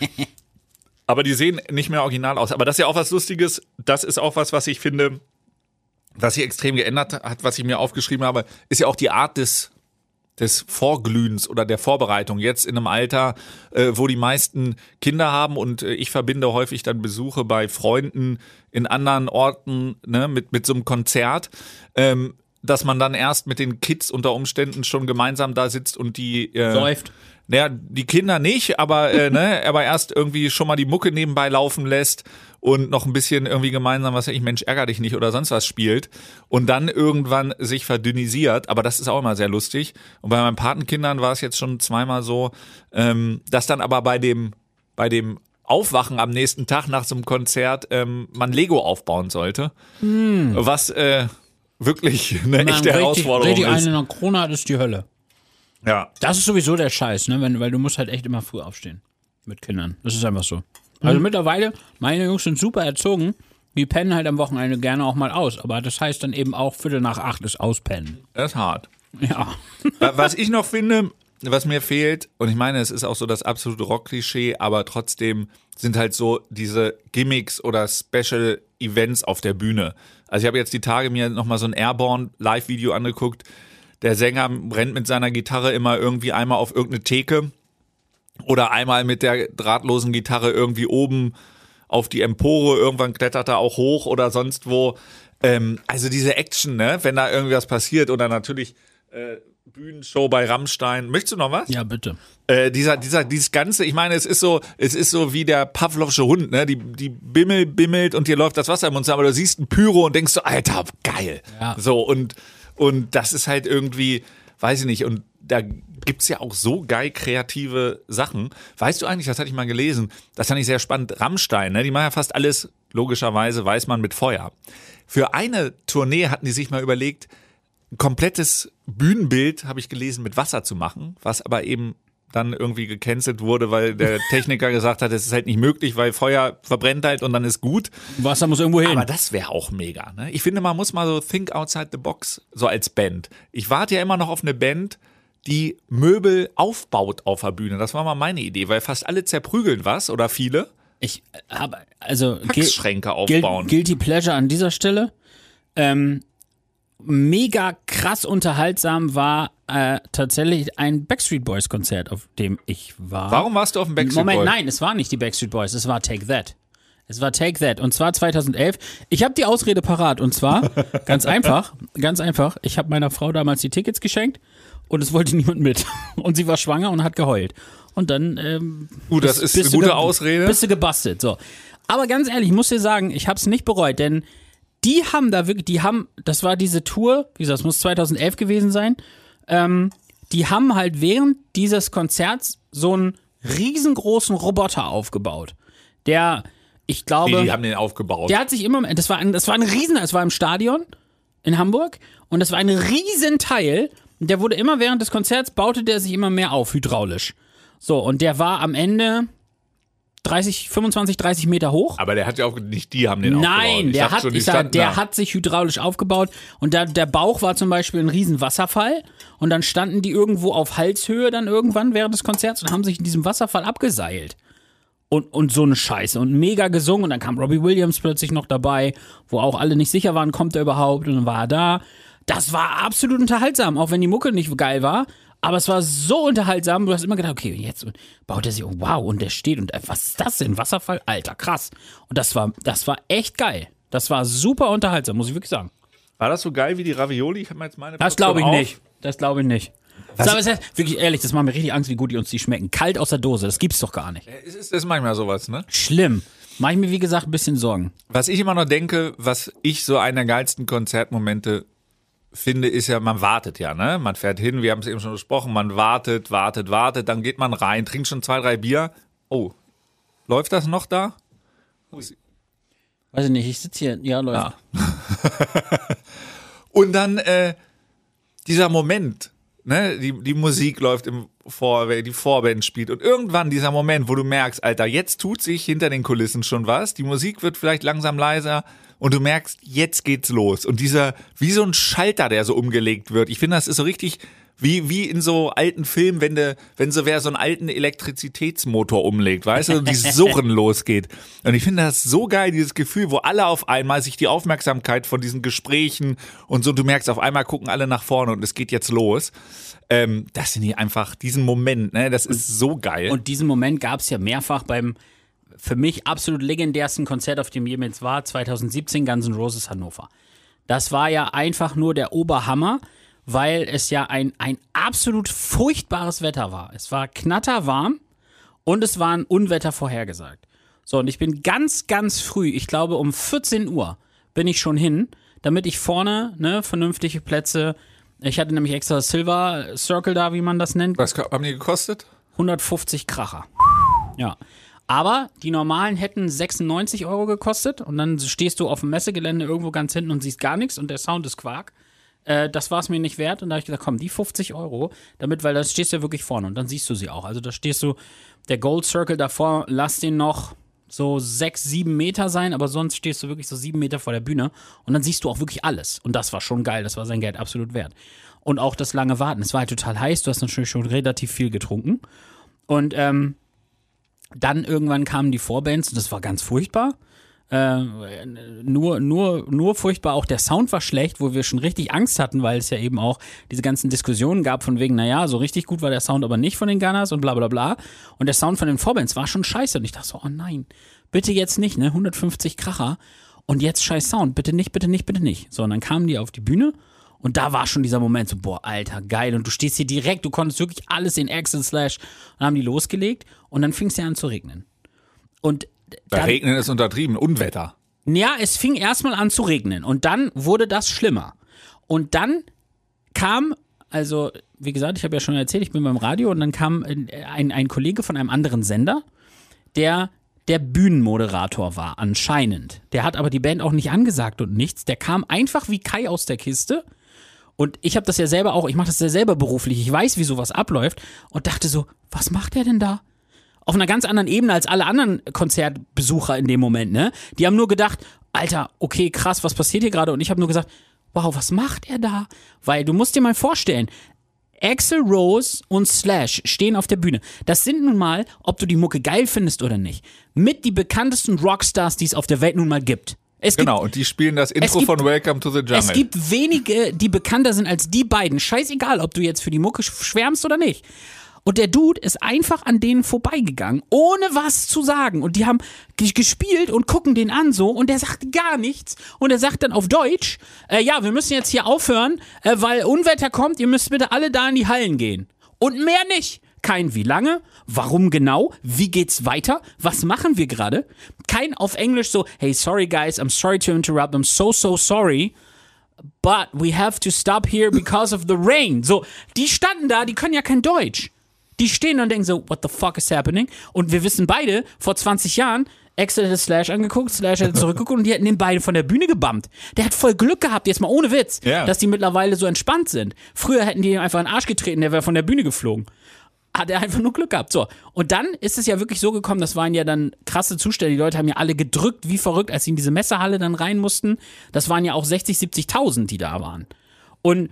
Aber die sehen nicht mehr original aus. Aber das ist ja auch was Lustiges. Das ist auch was ich finde, was sich extrem geändert hat, was ich mir aufgeschrieben habe, ist ja auch die Art des Vorglühens oder der Vorbereitung. Jetzt in einem Alter, wo die meisten Kinder haben und ich verbinde häufig dann Besuche bei Freunden in anderen Orten, ne, mit so einem Konzert, dass man dann erst mit den Kids unter Umständen schon gemeinsam da sitzt und die Säuft. Naja, die Kinder nicht, aber aber erst irgendwie schon mal die Mucke nebenbei laufen lässt und noch ein bisschen irgendwie gemeinsam, was weiß ich, Mensch, ärger dich nicht oder sonst was spielt und dann irgendwann sich verdünnisiert, aber das ist auch immer sehr lustig. Und bei meinen Patenkindern war es jetzt schon 2-mal so, dass dann aber bei dem Aufwachen am nächsten Tag nach so einem Konzert man Lego aufbauen sollte, was wirklich eine echte Herausforderung richtig ist. eine in der Krone hat, ist die Hölle. Ja. Das ist sowieso der Scheiß, ne? Weil du musst halt echt immer früh aufstehen mit Kindern. Das ist einfach so. Also mittlerweile, meine Jungs sind super erzogen, die pennen halt am Wochenende gerne auch mal aus. Aber das heißt dann eben auch 7:45 ist auspennen. Das ist hart. Ja. Was ich noch finde, was mir fehlt, und ich meine, es ist auch so das absolute Rock-Klischee, aber trotzdem sind halt so diese Gimmicks oder Special Events auf der Bühne. Also ich habe jetzt die Tage mir nochmal so ein Airborne-Live-Video angeguckt. Der Sänger rennt mit seiner Gitarre immer irgendwie einmal auf irgendeine Theke oder einmal mit der drahtlosen Gitarre irgendwie oben auf die Empore. Irgendwann klettert er auch hoch oder sonst wo. Also diese Action, ne, wenn da irgendwas passiert oder natürlich Bühnenshow bei Rammstein. Möchtest du noch was? Ja, bitte. Dieses Ganze, ich meine, es ist so wie der Pavlovsche Hund, ne? Die bimmelt und dir läuft das Wasser im Mund, aber du siehst ein Pyro und denkst so, Alter, geil. Ja. So, und das ist halt irgendwie, weiß ich nicht, und da gibt's ja auch so geil kreative Sachen. Weißt du eigentlich, das hatte ich mal gelesen, das fand ich sehr spannend, Rammstein, ne? Die machen ja fast alles, logischerweise, weiß man, mit Feuer. Für eine Tournee hatten die sich mal überlegt, ein komplettes Bühnenbild, habe ich gelesen, mit Wasser zu machen, was aber eben dann irgendwie gecancelt wurde, weil der Techniker gesagt hat, es ist halt nicht möglich, weil Feuer verbrennt halt und dann ist gut. Wasser muss irgendwo hin. Aber das wäre auch mega, ne? Ich finde, man muss mal so think outside the box, so als Band. Ich warte ja immer noch auf eine Band, die Möbel aufbaut auf der Bühne. Das war mal meine Idee, weil fast alle zerprügeln was oder viele. Ich habe, also Packschränke aufbauen. Guilty Pleasure an dieser Stelle. Mega krass unterhaltsam war tatsächlich ein Backstreet Boys Konzert, auf dem ich war. Warum warst du auf dem Backstreet Boys? Moment, nein, es war nicht die Backstreet Boys, es war Take That. Es war Take That und zwar 2011. Ich habe die Ausrede parat und zwar ganz einfach. Ich habe meiner Frau damals die Tickets geschenkt und es wollte niemand mit. Und sie war schwanger und hat geheult. Und dann das ist eine gute Ausrede. Bist du gebastelt, so. Aber ganz ehrlich, ich muss dir sagen, ich habe es nicht bereut, denn die haben da wirklich, das war diese Tour, wie gesagt, es muss 2011 gewesen sein, die haben halt während dieses Konzerts so einen riesengroßen Roboter aufgebaut, der, ich glaube... Die haben den aufgebaut. Der hat sich immer, das war im Stadion in Hamburg und das war ein Riesenteil, der wurde immer während des Konzerts, baute der sich immer mehr auf, hydraulisch. So, und der war am Ende 25, 30 Meter hoch. Aber der hat ja auch nicht, die haben den aufgebaut. Nein, der hat sich hydraulisch aufgebaut und der Bauch war zum Beispiel ein riesen Wasserfall und dann standen die irgendwo auf Halshöhe dann irgendwann während des Konzerts und haben sich in diesem Wasserfall abgeseilt. Und so eine Scheiße und mega gesungen und dann kam Robbie Williams plötzlich noch dabei, wo auch alle nicht sicher waren, kommt er überhaupt und dann war er da. Das war absolut unterhaltsam, auch wenn die Mucke nicht geil war. Aber es war so unterhaltsam, du hast immer gedacht, okay, jetzt baut er sich, wow, und der steht und was ist das denn? Wasserfall? Alter, krass. Und das war echt geil. Das war super unterhaltsam, muss ich wirklich sagen. War das so geil wie die Ravioli? Ich habe mir jetzt meine Das glaube ich nicht. Das glaube ich nicht. Aber es ist wirklich ehrlich, das macht mir richtig Angst, wie gut die uns die schmecken. Kalt aus der Dose, das gibt's doch gar nicht. Es ist manchmal sowas, ne? Schlimm. Mach ich mir, wie gesagt, ein bisschen Sorgen. Was ich immer noch denke, was ich so einer der geilsten Konzertmomente finde, ist ja, man wartet ja, ne? Man fährt hin, wir haben es eben schon besprochen, man wartet, dann geht man rein, trinkt schon 2, 3 Bier. Oh, läuft das noch da? Weiß ich nicht, ich sitze hier, ja, läuft. Ja. Und dann dieser Moment, ne? Die Musik läuft die Vorband spielt und irgendwann dieser Moment, wo du merkst, Alter, jetzt tut sich hinter den Kulissen schon was, die Musik wird vielleicht langsam leiser und du merkst, jetzt geht's los. Und wie so ein Schalter, der so umgelegt wird. Ich finde, das ist so richtig wie in so alten Filmen, wenn so wer so einen alten Elektrizitätsmotor umlegt, weißt du, und die Surren losgeht. Und ich finde das so geil, dieses Gefühl, wo alle auf einmal sich die Aufmerksamkeit von diesen Gesprächen und so, du merkst, auf einmal gucken alle nach vorne und es geht jetzt los. Das sind die einfach, diesen Moment, ne, das ist so geil. Und diesen Moment gab es ja mehrfach beim für mich absolut legendärsten Konzert, auf dem jemals war, 2017 Guns N' Roses Hannover. Das war ja einfach nur der Oberhammer, weil es ja ein absolut furchtbares Wetter war. Es war knatterwarm und es war ein Unwetter vorhergesagt. So, und ich bin ganz, ganz früh, ich glaube um 14 Uhr bin ich schon hin, damit ich vorne, ne, vernünftige Plätze, ich hatte nämlich extra Silver Circle da, wie man das nennt. Was haben die gekostet? 150 Kracher. Ja. Aber die normalen hätten 96 € gekostet und dann stehst du auf dem Messegelände irgendwo ganz hinten und siehst gar nichts und der Sound ist Quark. Das war es mir nicht wert und da habe ich gesagt, komm, die 50 €, damit, weil da stehst du ja wirklich vorne und dann siehst du sie auch. Also da stehst du, der Gold Circle davor, lass den noch so 6, 7 Meter sein, aber sonst stehst du wirklich so 7 Meter vor der Bühne und dann siehst du auch wirklich alles. Und das war schon geil, das war sein Geld absolut wert. Und auch das lange Warten, es war halt total heiß, du hast natürlich schon relativ viel getrunken. Und dann irgendwann kamen die Vorbands und das war ganz furchtbar. Nur furchtbar, auch der Sound war schlecht, wo wir schon richtig Angst hatten, weil es ja eben auch diese ganzen Diskussionen gab von wegen, naja, so richtig gut war der Sound aber nicht von den Gunners und bla bla bla. Und der Sound von den Vorbands war schon scheiße und ich dachte so, oh nein, bitte jetzt nicht, ne, 150 Kracher und jetzt scheiß Sound, bitte nicht, bitte nicht, bitte nicht. So, und dann kamen die auf die Bühne und da war schon dieser Moment so, boah, Alter, geil. Und du stehst hier direkt, du konntest wirklich alles in Axel Slash. Und dann haben die losgelegt und dann fing es ja an zu regnen. Und Bei Regnen ist untertrieben, Unwetter. Ja, es fing erstmal an zu regnen und dann wurde das schlimmer. Und dann kam, also wie gesagt, ich habe ja schon erzählt, ich bin beim Radio und dann kam ein Kollege von einem anderen Sender, der Bühnenmoderator war, anscheinend. Der hat aber die Band auch nicht angesagt und nichts. Der kam einfach wie Kai aus der Kiste. Und ich habe das ja selber auch, ich mache das ja selber beruflich, ich weiß, wie sowas abläuft und dachte so, was macht der denn da? Auf einer ganz anderen Ebene als alle anderen Konzertbesucher in dem Moment, ne? Die haben nur gedacht, Alter, okay, krass, was passiert hier gerade? Und ich habe nur gesagt, wow, was macht er da? Weil du musst dir mal vorstellen, Axl Rose und Slash stehen auf der Bühne. Das sind nun mal, ob du die Mucke geil findest oder nicht, mit die bekanntesten Rockstars, die es auf der Welt nun mal gibt. Genau, und die spielen das Intro von Welcome to the Jungle. Es gibt wenige, die bekannter sind als die beiden. Scheißegal, ob du jetzt für die Mucke schwärmst oder nicht. Und der Dude ist einfach an denen vorbeigegangen, ohne was zu sagen. Und die haben gespielt und gucken den an so und der sagt gar nichts. Und er sagt dann auf Deutsch, ja, wir müssen jetzt hier aufhören, weil Unwetter kommt, ihr müsst bitte alle da in die Hallen gehen. Und mehr nicht. Kein wie lange, warum genau, wie geht's weiter, was machen wir gerade. Kein auf Englisch so, hey, sorry guys, I'm sorry to interrupt, I'm so sorry. But we have to stop here because of the rain. So, die standen da, die können ja kein Deutsch. Die stehen und denken so, what the fuck is happening? Und wir wissen beide, vor 20 Jahren, Axl hätte Slash angeguckt, Slash hätte zurückgeguckt und die hätten den beiden von der Bühne gebammt. Der hat voll Glück gehabt, jetzt mal ohne Witz, dass die mittlerweile so entspannt sind. Früher hätten die ihm einfach in den Arsch getreten, der wäre von der Bühne geflogen. Hat er einfach nur Glück gehabt. So. Und dann ist es ja wirklich so gekommen, das waren ja dann krasse Zustände. Die Leute haben ja alle gedrückt, wie verrückt, als sie in diese Messehalle dann rein mussten. Das waren ja auch 60.000, 70.000, die da waren. Und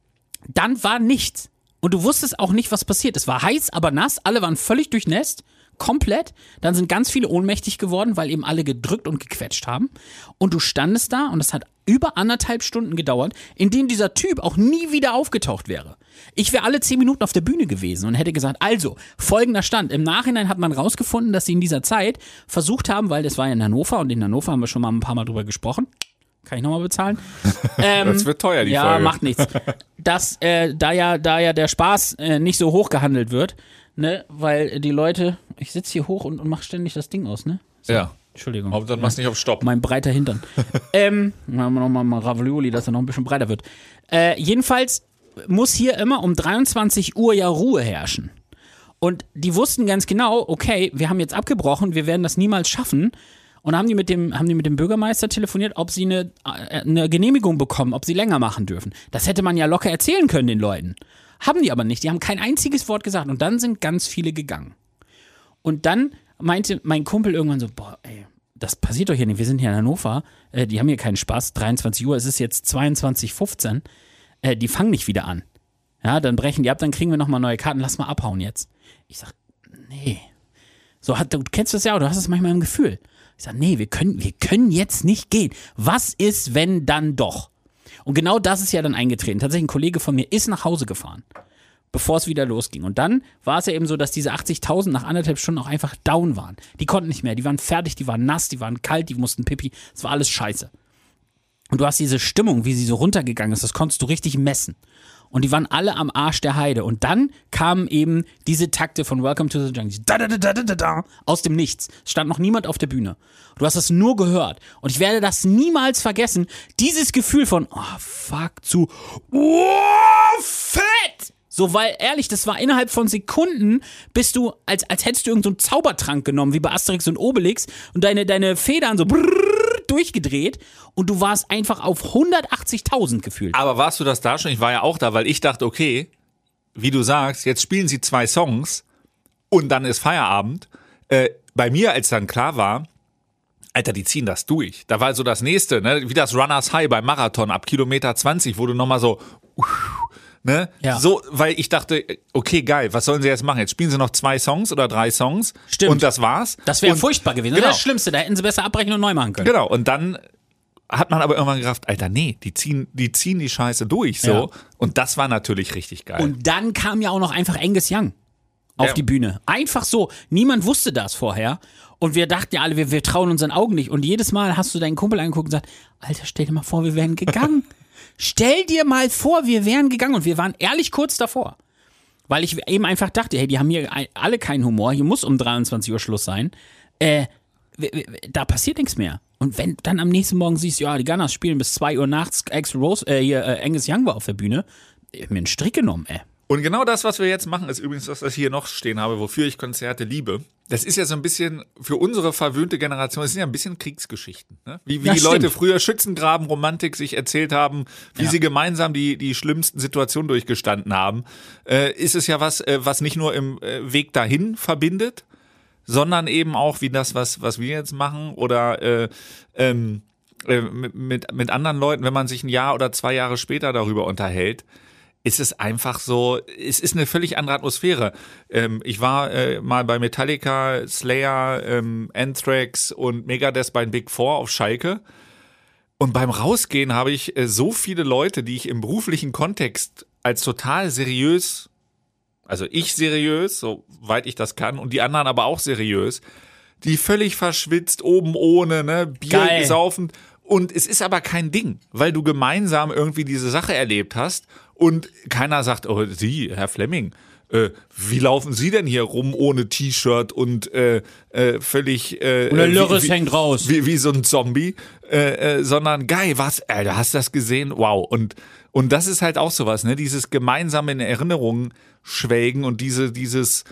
dann war nichts. Und du wusstest auch nicht, was passiert. Es war heiß, aber nass. Alle waren völlig durchnässt. Komplett. Dann sind ganz viele ohnmächtig geworden, weil eben alle gedrückt und gequetscht haben. Und du standest da und es hat über 1,5 Stunden gedauert, in denen dieser Typ auch nie wieder aufgetaucht wäre. Ich wäre alle 10 Minuten auf der Bühne gewesen und hätte gesagt, also, folgender Stand. Im Nachhinein hat man rausgefunden, dass sie in dieser Zeit versucht haben, weil das war ja in Hannover und in Hannover haben wir schon mal ein paar Mal drüber gesprochen, Kann ich nochmal bezahlen? Das wird teuer, die ja, Folge. Ja, macht nichts. Dass, da ja der Spaß nicht so hoch gehandelt wird, ne, weil die Leute, ich sitze hier hoch und mach ständig das Ding aus, ne? So, Ja. Entschuldigung. Aber dann machst du nicht auf Stopp. Mein breiter Hintern. Machen wir nochmal mal Ravioli, dass er noch ein bisschen breiter wird. Jedenfalls muss hier immer um 23 Uhr ja Ruhe herrschen. Und die wussten ganz genau, okay, wir haben jetzt abgebrochen, wir werden das niemals schaffen. Und haben die mit dem Bürgermeister telefoniert, ob sie eine Genehmigung bekommen, ob sie länger machen dürfen. Das hätte man ja locker erzählen können den Leuten. Haben die aber nicht. Die haben kein einziges Wort gesagt. Und dann sind ganz viele gegangen. Und dann meinte mein Kumpel irgendwann so, boah, ey, das passiert doch hier nicht. Wir sind hier in Hannover. Die haben hier keinen Spaß. 23 Uhr, es ist jetzt 22:15. Die fangen nicht wieder an. Ja, dann brechen die ab, dann kriegen wir nochmal neue Karten. Lass mal abhauen jetzt. Ich sag, nee. So, du kennst das ja, du hast es manchmal im Gefühl. Ich sage, nee, wir können jetzt nicht gehen. Was ist, wenn dann doch? Und genau das ist ja dann eingetreten. Tatsächlich ein Kollege von mir ist nach Hause gefahren, bevor es wieder losging. Und dann war es ja eben so, dass diese 80.000 nach 1,5 Stunden auch einfach down waren. Die konnten nicht mehr, die waren fertig, die waren nass, die waren kalt, die mussten pipi. Es war alles scheiße. Und du hast diese Stimmung, wie sie so runtergegangen ist, das konntest du richtig messen. Und die waren alle am Arsch der Heide. Und dann kamen eben diese Takte von Welcome to the Jungle. Da, da, da, da, da, da, aus dem Nichts. Es stand noch niemand auf der Bühne. Du hast das nur gehört. Und ich werde das niemals vergessen. Dieses Gefühl von, oh, fuck, zu, oh, fett! So, weil, ehrlich, das war innerhalb von Sekunden, bist du, als hättest du irgendeinen so Zaubertrank genommen, wie bei Asterix und Obelix, und deine Federn so durchgedreht und du warst einfach auf 180.000 gefühlt. Aber warst du das da schon? Ich war ja auch da, weil ich dachte, okay, wie du sagst, jetzt spielen sie 2 Songs und dann ist Feierabend. Bei mir, als dann klar war, Alter, die ziehen das durch. Da war so das Nächste, ne? Wie das Runners High beim Marathon ab Kilometer 20, wo du nochmal so, ne? Ja. So, weil ich dachte, okay, geil, was sollen sie jetzt machen? Jetzt spielen sie noch 2 Songs oder 3 Songs. Stimmt. Und das war's. Das wäre furchtbar gewesen. Genau. Das ist das Schlimmste, da hätten sie besser abbrechen und neu machen können. Genau, und dann hat man aber irgendwann gerafft, Alter, nee, die ziehen die Scheiße durch, so. Ja. Und das war natürlich richtig geil. Und dann kam ja auch noch einfach Angus Young auf die Bühne. Einfach so. Niemand wusste das vorher. Und wir dachten ja alle, wir trauen unseren Augen nicht. Und jedes Mal hast du deinen Kumpel angeguckt und gesagt, Alter, stell dir mal vor, wir wären gegangen. Stell dir mal vor, wir wären gegangen. Und wir waren ehrlich kurz davor. Weil ich eben einfach dachte, hey, die haben hier alle keinen Humor. Hier muss um 23 Uhr Schluss sein. Da passiert nichts mehr. Und wenn dann am nächsten Morgen siehst, ja, die Gunners spielen bis 2 Uhr nachts, Angus Young war auf der Bühne, ich hab mir einen Strick genommen, ey. Und genau das, was wir jetzt machen, ist übrigens das, was ich hier noch stehen habe, wofür ich Konzerte liebe. Das ist ja so ein bisschen, für unsere verwöhnte Generation, das sind ja ein bisschen Kriegsgeschichten. Ne? Wie die Leute früher Schützengraben-Romantik sich erzählt haben, wie sie gemeinsam die schlimmsten Situationen durchgestanden haben, ist es ja was nicht nur im Weg dahin verbindet, sondern eben auch wie das, was wir jetzt machen oder mit anderen Leuten, wenn man sich ein Jahr oder 2 Jahre später darüber unterhält, ist es einfach so, es ist eine völlig andere Atmosphäre. Ich war mal bei Metallica, Slayer, Anthrax und Megadeth bei den Big Four auf Schalke. Und beim Rausgehen habe ich so viele Leute, die ich im beruflichen Kontext als total seriös, also ich seriös, soweit ich das kann, und die anderen aber auch seriös, die völlig verschwitzt, oben ohne, ne, Bier saufend. Und es ist aber kein Ding, weil du gemeinsam irgendwie diese Sache erlebt hast und keiner sagt, oh, Sie, Herr Flemming, wie laufen Sie denn hier rum ohne T-Shirt und völlig oder Lörres hängt raus. Wie so ein Zombie, sondern geil, was, Alter, hast du das gesehen? Wow. Und das ist halt auch sowas, ne? Dieses gemeinsame in Erinnerungen schwelgen und dieses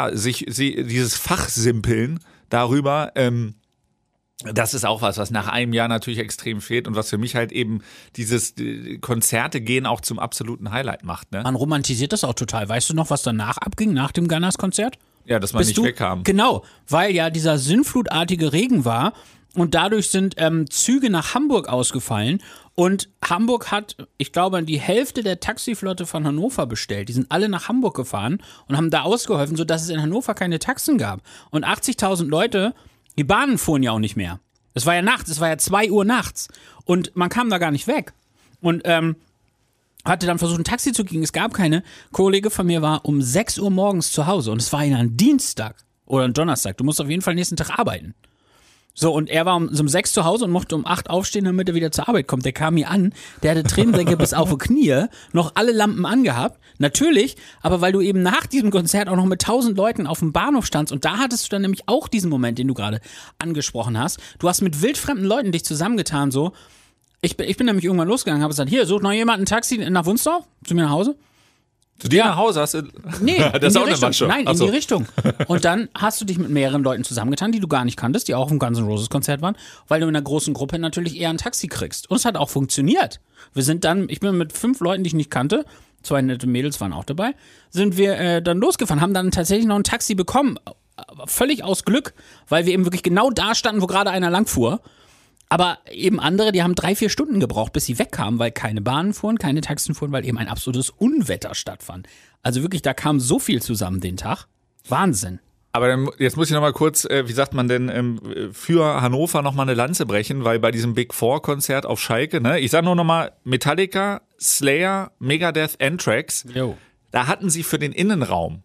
Fachsimpeln darüber, das ist auch was nach einem Jahr natürlich extrem fehlt und was für mich halt eben dieses Konzerte gehen auch zum absoluten Highlight macht. Ne? Man romantisiert das auch total. Weißt du noch, was danach abging, nach dem Gunners-Konzert? Ja, dass man nicht wegkam. Genau, weil ja dieser sinnflutartige Regen war und dadurch sind Züge nach Hamburg ausgefallen und Hamburg hat, ich glaube, die Hälfte der Taxiflotte von Hannover bestellt. Die sind alle nach Hamburg gefahren und haben da ausgeholfen, sodass es in Hannover keine Taxen gab. Und 80.000 Leute, die Bahnen fuhren ja auch nicht mehr. Es war ja nachts, es war ja 2 Uhr nachts und man kam da gar nicht weg. Und hatte dann versucht, ein Taxi zu kriegen, es gab keine. Ein Kollege von mir war um 6 Uhr morgens zu Hause und es war ja ein Dienstag oder ein Donnerstag. Du musst auf jeden Fall nächsten Tag arbeiten. So, und er war um 6 zu Hause und mochte um 8 aufstehen, damit er wieder zur Arbeit kommt. Der kam hier an, der hatte Tränensäcke bis auf die Knie, noch alle Lampen angehabt. Natürlich, aber weil du eben nach diesem Konzert auch noch mit 1000 Leuten auf dem Bahnhof standst und da hattest du dann nämlich auch diesen Moment, den du gerade angesprochen hast. Du hast mit wildfremden Leuten dich zusammengetan, so. Ich bin nämlich irgendwann losgegangen, habe gesagt, hier, sucht noch jemand ein Taxi nach Wunstorf, zu mir nach Hause. Zu dir nach Hause hast du... Nee, das in ist die auch eine Richtung. Masche. Nein, Ach in so. die Richtung. Und dann hast du dich mit mehreren Leuten zusammengetan, die du gar nicht kanntest, die auch auf dem Guns N' Roses Konzert waren, weil du in einer großen Gruppe natürlich eher ein Taxi kriegst. Und es hat auch funktioniert. Ich bin mit 5 Leuten, die ich nicht kannte, 2 nette Mädels waren auch dabei, sind wir dann losgefahren, haben dann tatsächlich noch ein Taxi bekommen. Völlig aus Glück, weil wir eben wirklich genau da standen, wo gerade einer langfuhr. Aber eben andere, die haben 3-4 Stunden gebraucht, bis sie wegkamen, weil keine Bahnen fuhren, keine Taxen fuhren, weil eben ein absolutes Unwetter stattfand. Also wirklich, da kam so viel zusammen den Tag. Wahnsinn. Aber dann, jetzt muss ich noch mal kurz, wie sagt man denn, für Hannover noch mal eine Lanze brechen, weil bei diesem Big Four Konzert auf Schalke, ne, ich sag nur noch mal Metallica, Slayer, Megadeth, Anthrax, da hatten sie für den Innenraum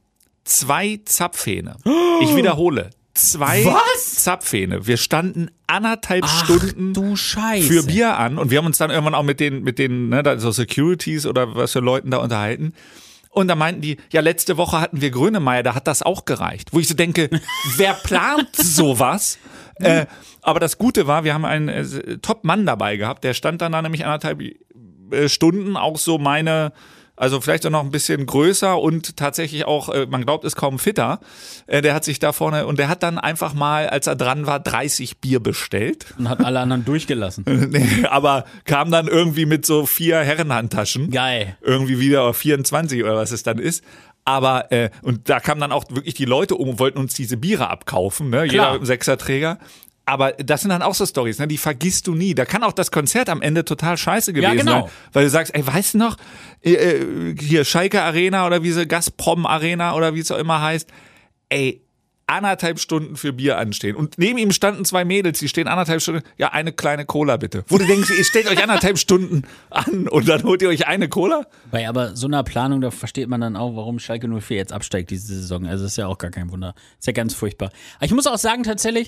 2 Zapfhähne. Ich wiederhole. 2 Zapfhähne. Wir standen 1,5 Stunden du Scheiße. für Bier an und wir haben uns dann irgendwann auch mit den ne, da so Securities oder was für Leuten da unterhalten. Und da meinten die, ja, letzte Woche hatten wir Grönemeyer, da hat das auch gereicht. Wo ich so denke, wer plant sowas? Aber das Gute war, wir haben einen Top-Mann dabei gehabt, der stand dann da nämlich 1,5 Stunden, auch so also vielleicht auch noch ein bisschen größer und tatsächlich auch, man glaubt es kaum fitter. Der hat sich da vorne, und der hat dann einfach mal, als er dran war, 30 Bier bestellt. Und hat alle anderen durchgelassen. Nee, aber kam dann irgendwie mit so 4 Herrenhandtaschen. Geil. Irgendwie wieder auf 24 oder was es dann ist. Aber, und da kamen dann auch wirklich die Leute und wollten uns diese Biere abkaufen, ne? Jeder mit einem Sechserträger. Aber das sind dann auch so Storys, ne? Die vergisst du nie. Da kann auch das Konzert am Ende total scheiße gewesen sein. Weil du sagst, ey, weißt du noch, hier Schalke Arena oder wie sie, Gazprom Arena oder wie es auch immer heißt, ey, 1,5 Stunden für Bier anstehen. Und neben ihm standen 2 Mädels, die stehen 1,5 Stunden, ja, eine kleine Cola bitte. Wo du denkst, ihr stellt euch 1,5 Stunden an und dann holt ihr euch eine Cola? Bei aber so einer Planung, da versteht man dann auch, warum Schalke 04 jetzt absteigt diese Saison. Also ist ja auch gar kein Wunder. Ist ja ganz furchtbar. Aber ich muss auch sagen, tatsächlich,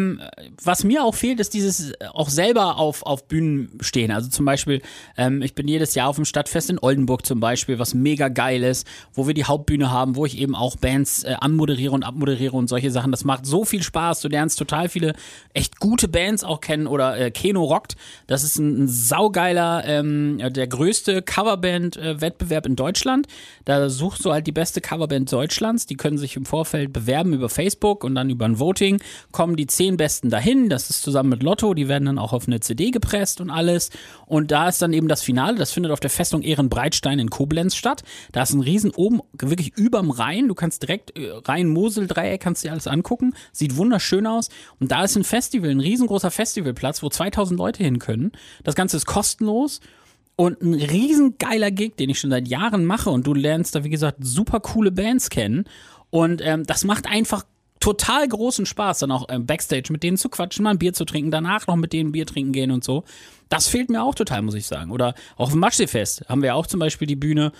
was mir auch fehlt, ist dieses auch selber auf Bühnen stehen. Also zum Beispiel, ich bin jedes Jahr auf dem Stadtfest in Oldenburg zum Beispiel, was mega geil ist, wo wir die Hauptbühne haben, wo ich eben auch Bands anmoderiere und abmoderiere und solche Sachen. Das macht so viel Spaß. Du lernst total viele echt gute Bands auch kennen oder Keno rockt. Das ist ein saugeiler, der größte Coverband-Wettbewerb in Deutschland. Da suchst du halt die beste Coverband Deutschlands. Die können sich im Vorfeld bewerben über Facebook und dann über ein Voting kommen die 10 Besten dahin. Das ist zusammen mit Lotto. Die werden dann auch auf eine CD gepresst und alles. Und da ist dann eben das Finale. Das findet auf der Festung Ehrenbreitstein in Koblenz statt. Da ist ein Riesen oben, wirklich überm Rhein. Du kannst direkt Rhein-Mosel-Dreieck kannst dir alles angucken. Sieht wunderschön aus. Und da ist ein Festival, ein riesengroßer Festivalplatz, wo 2000 Leute hin können. Das Ganze ist kostenlos. Und ein riesengeiler Gig, den ich schon seit Jahren mache. Und du lernst da, wie gesagt, super coole Bands kennen. Und das macht einfach total großen Spaß, dann auch Backstage mit denen zu quatschen, mal ein Bier zu trinken, danach noch mit denen Bier trinken gehen und so. Das fehlt mir auch total, muss ich sagen. Oder auch im Maschsee-Fest haben wir auch zum Beispiel die Bühne.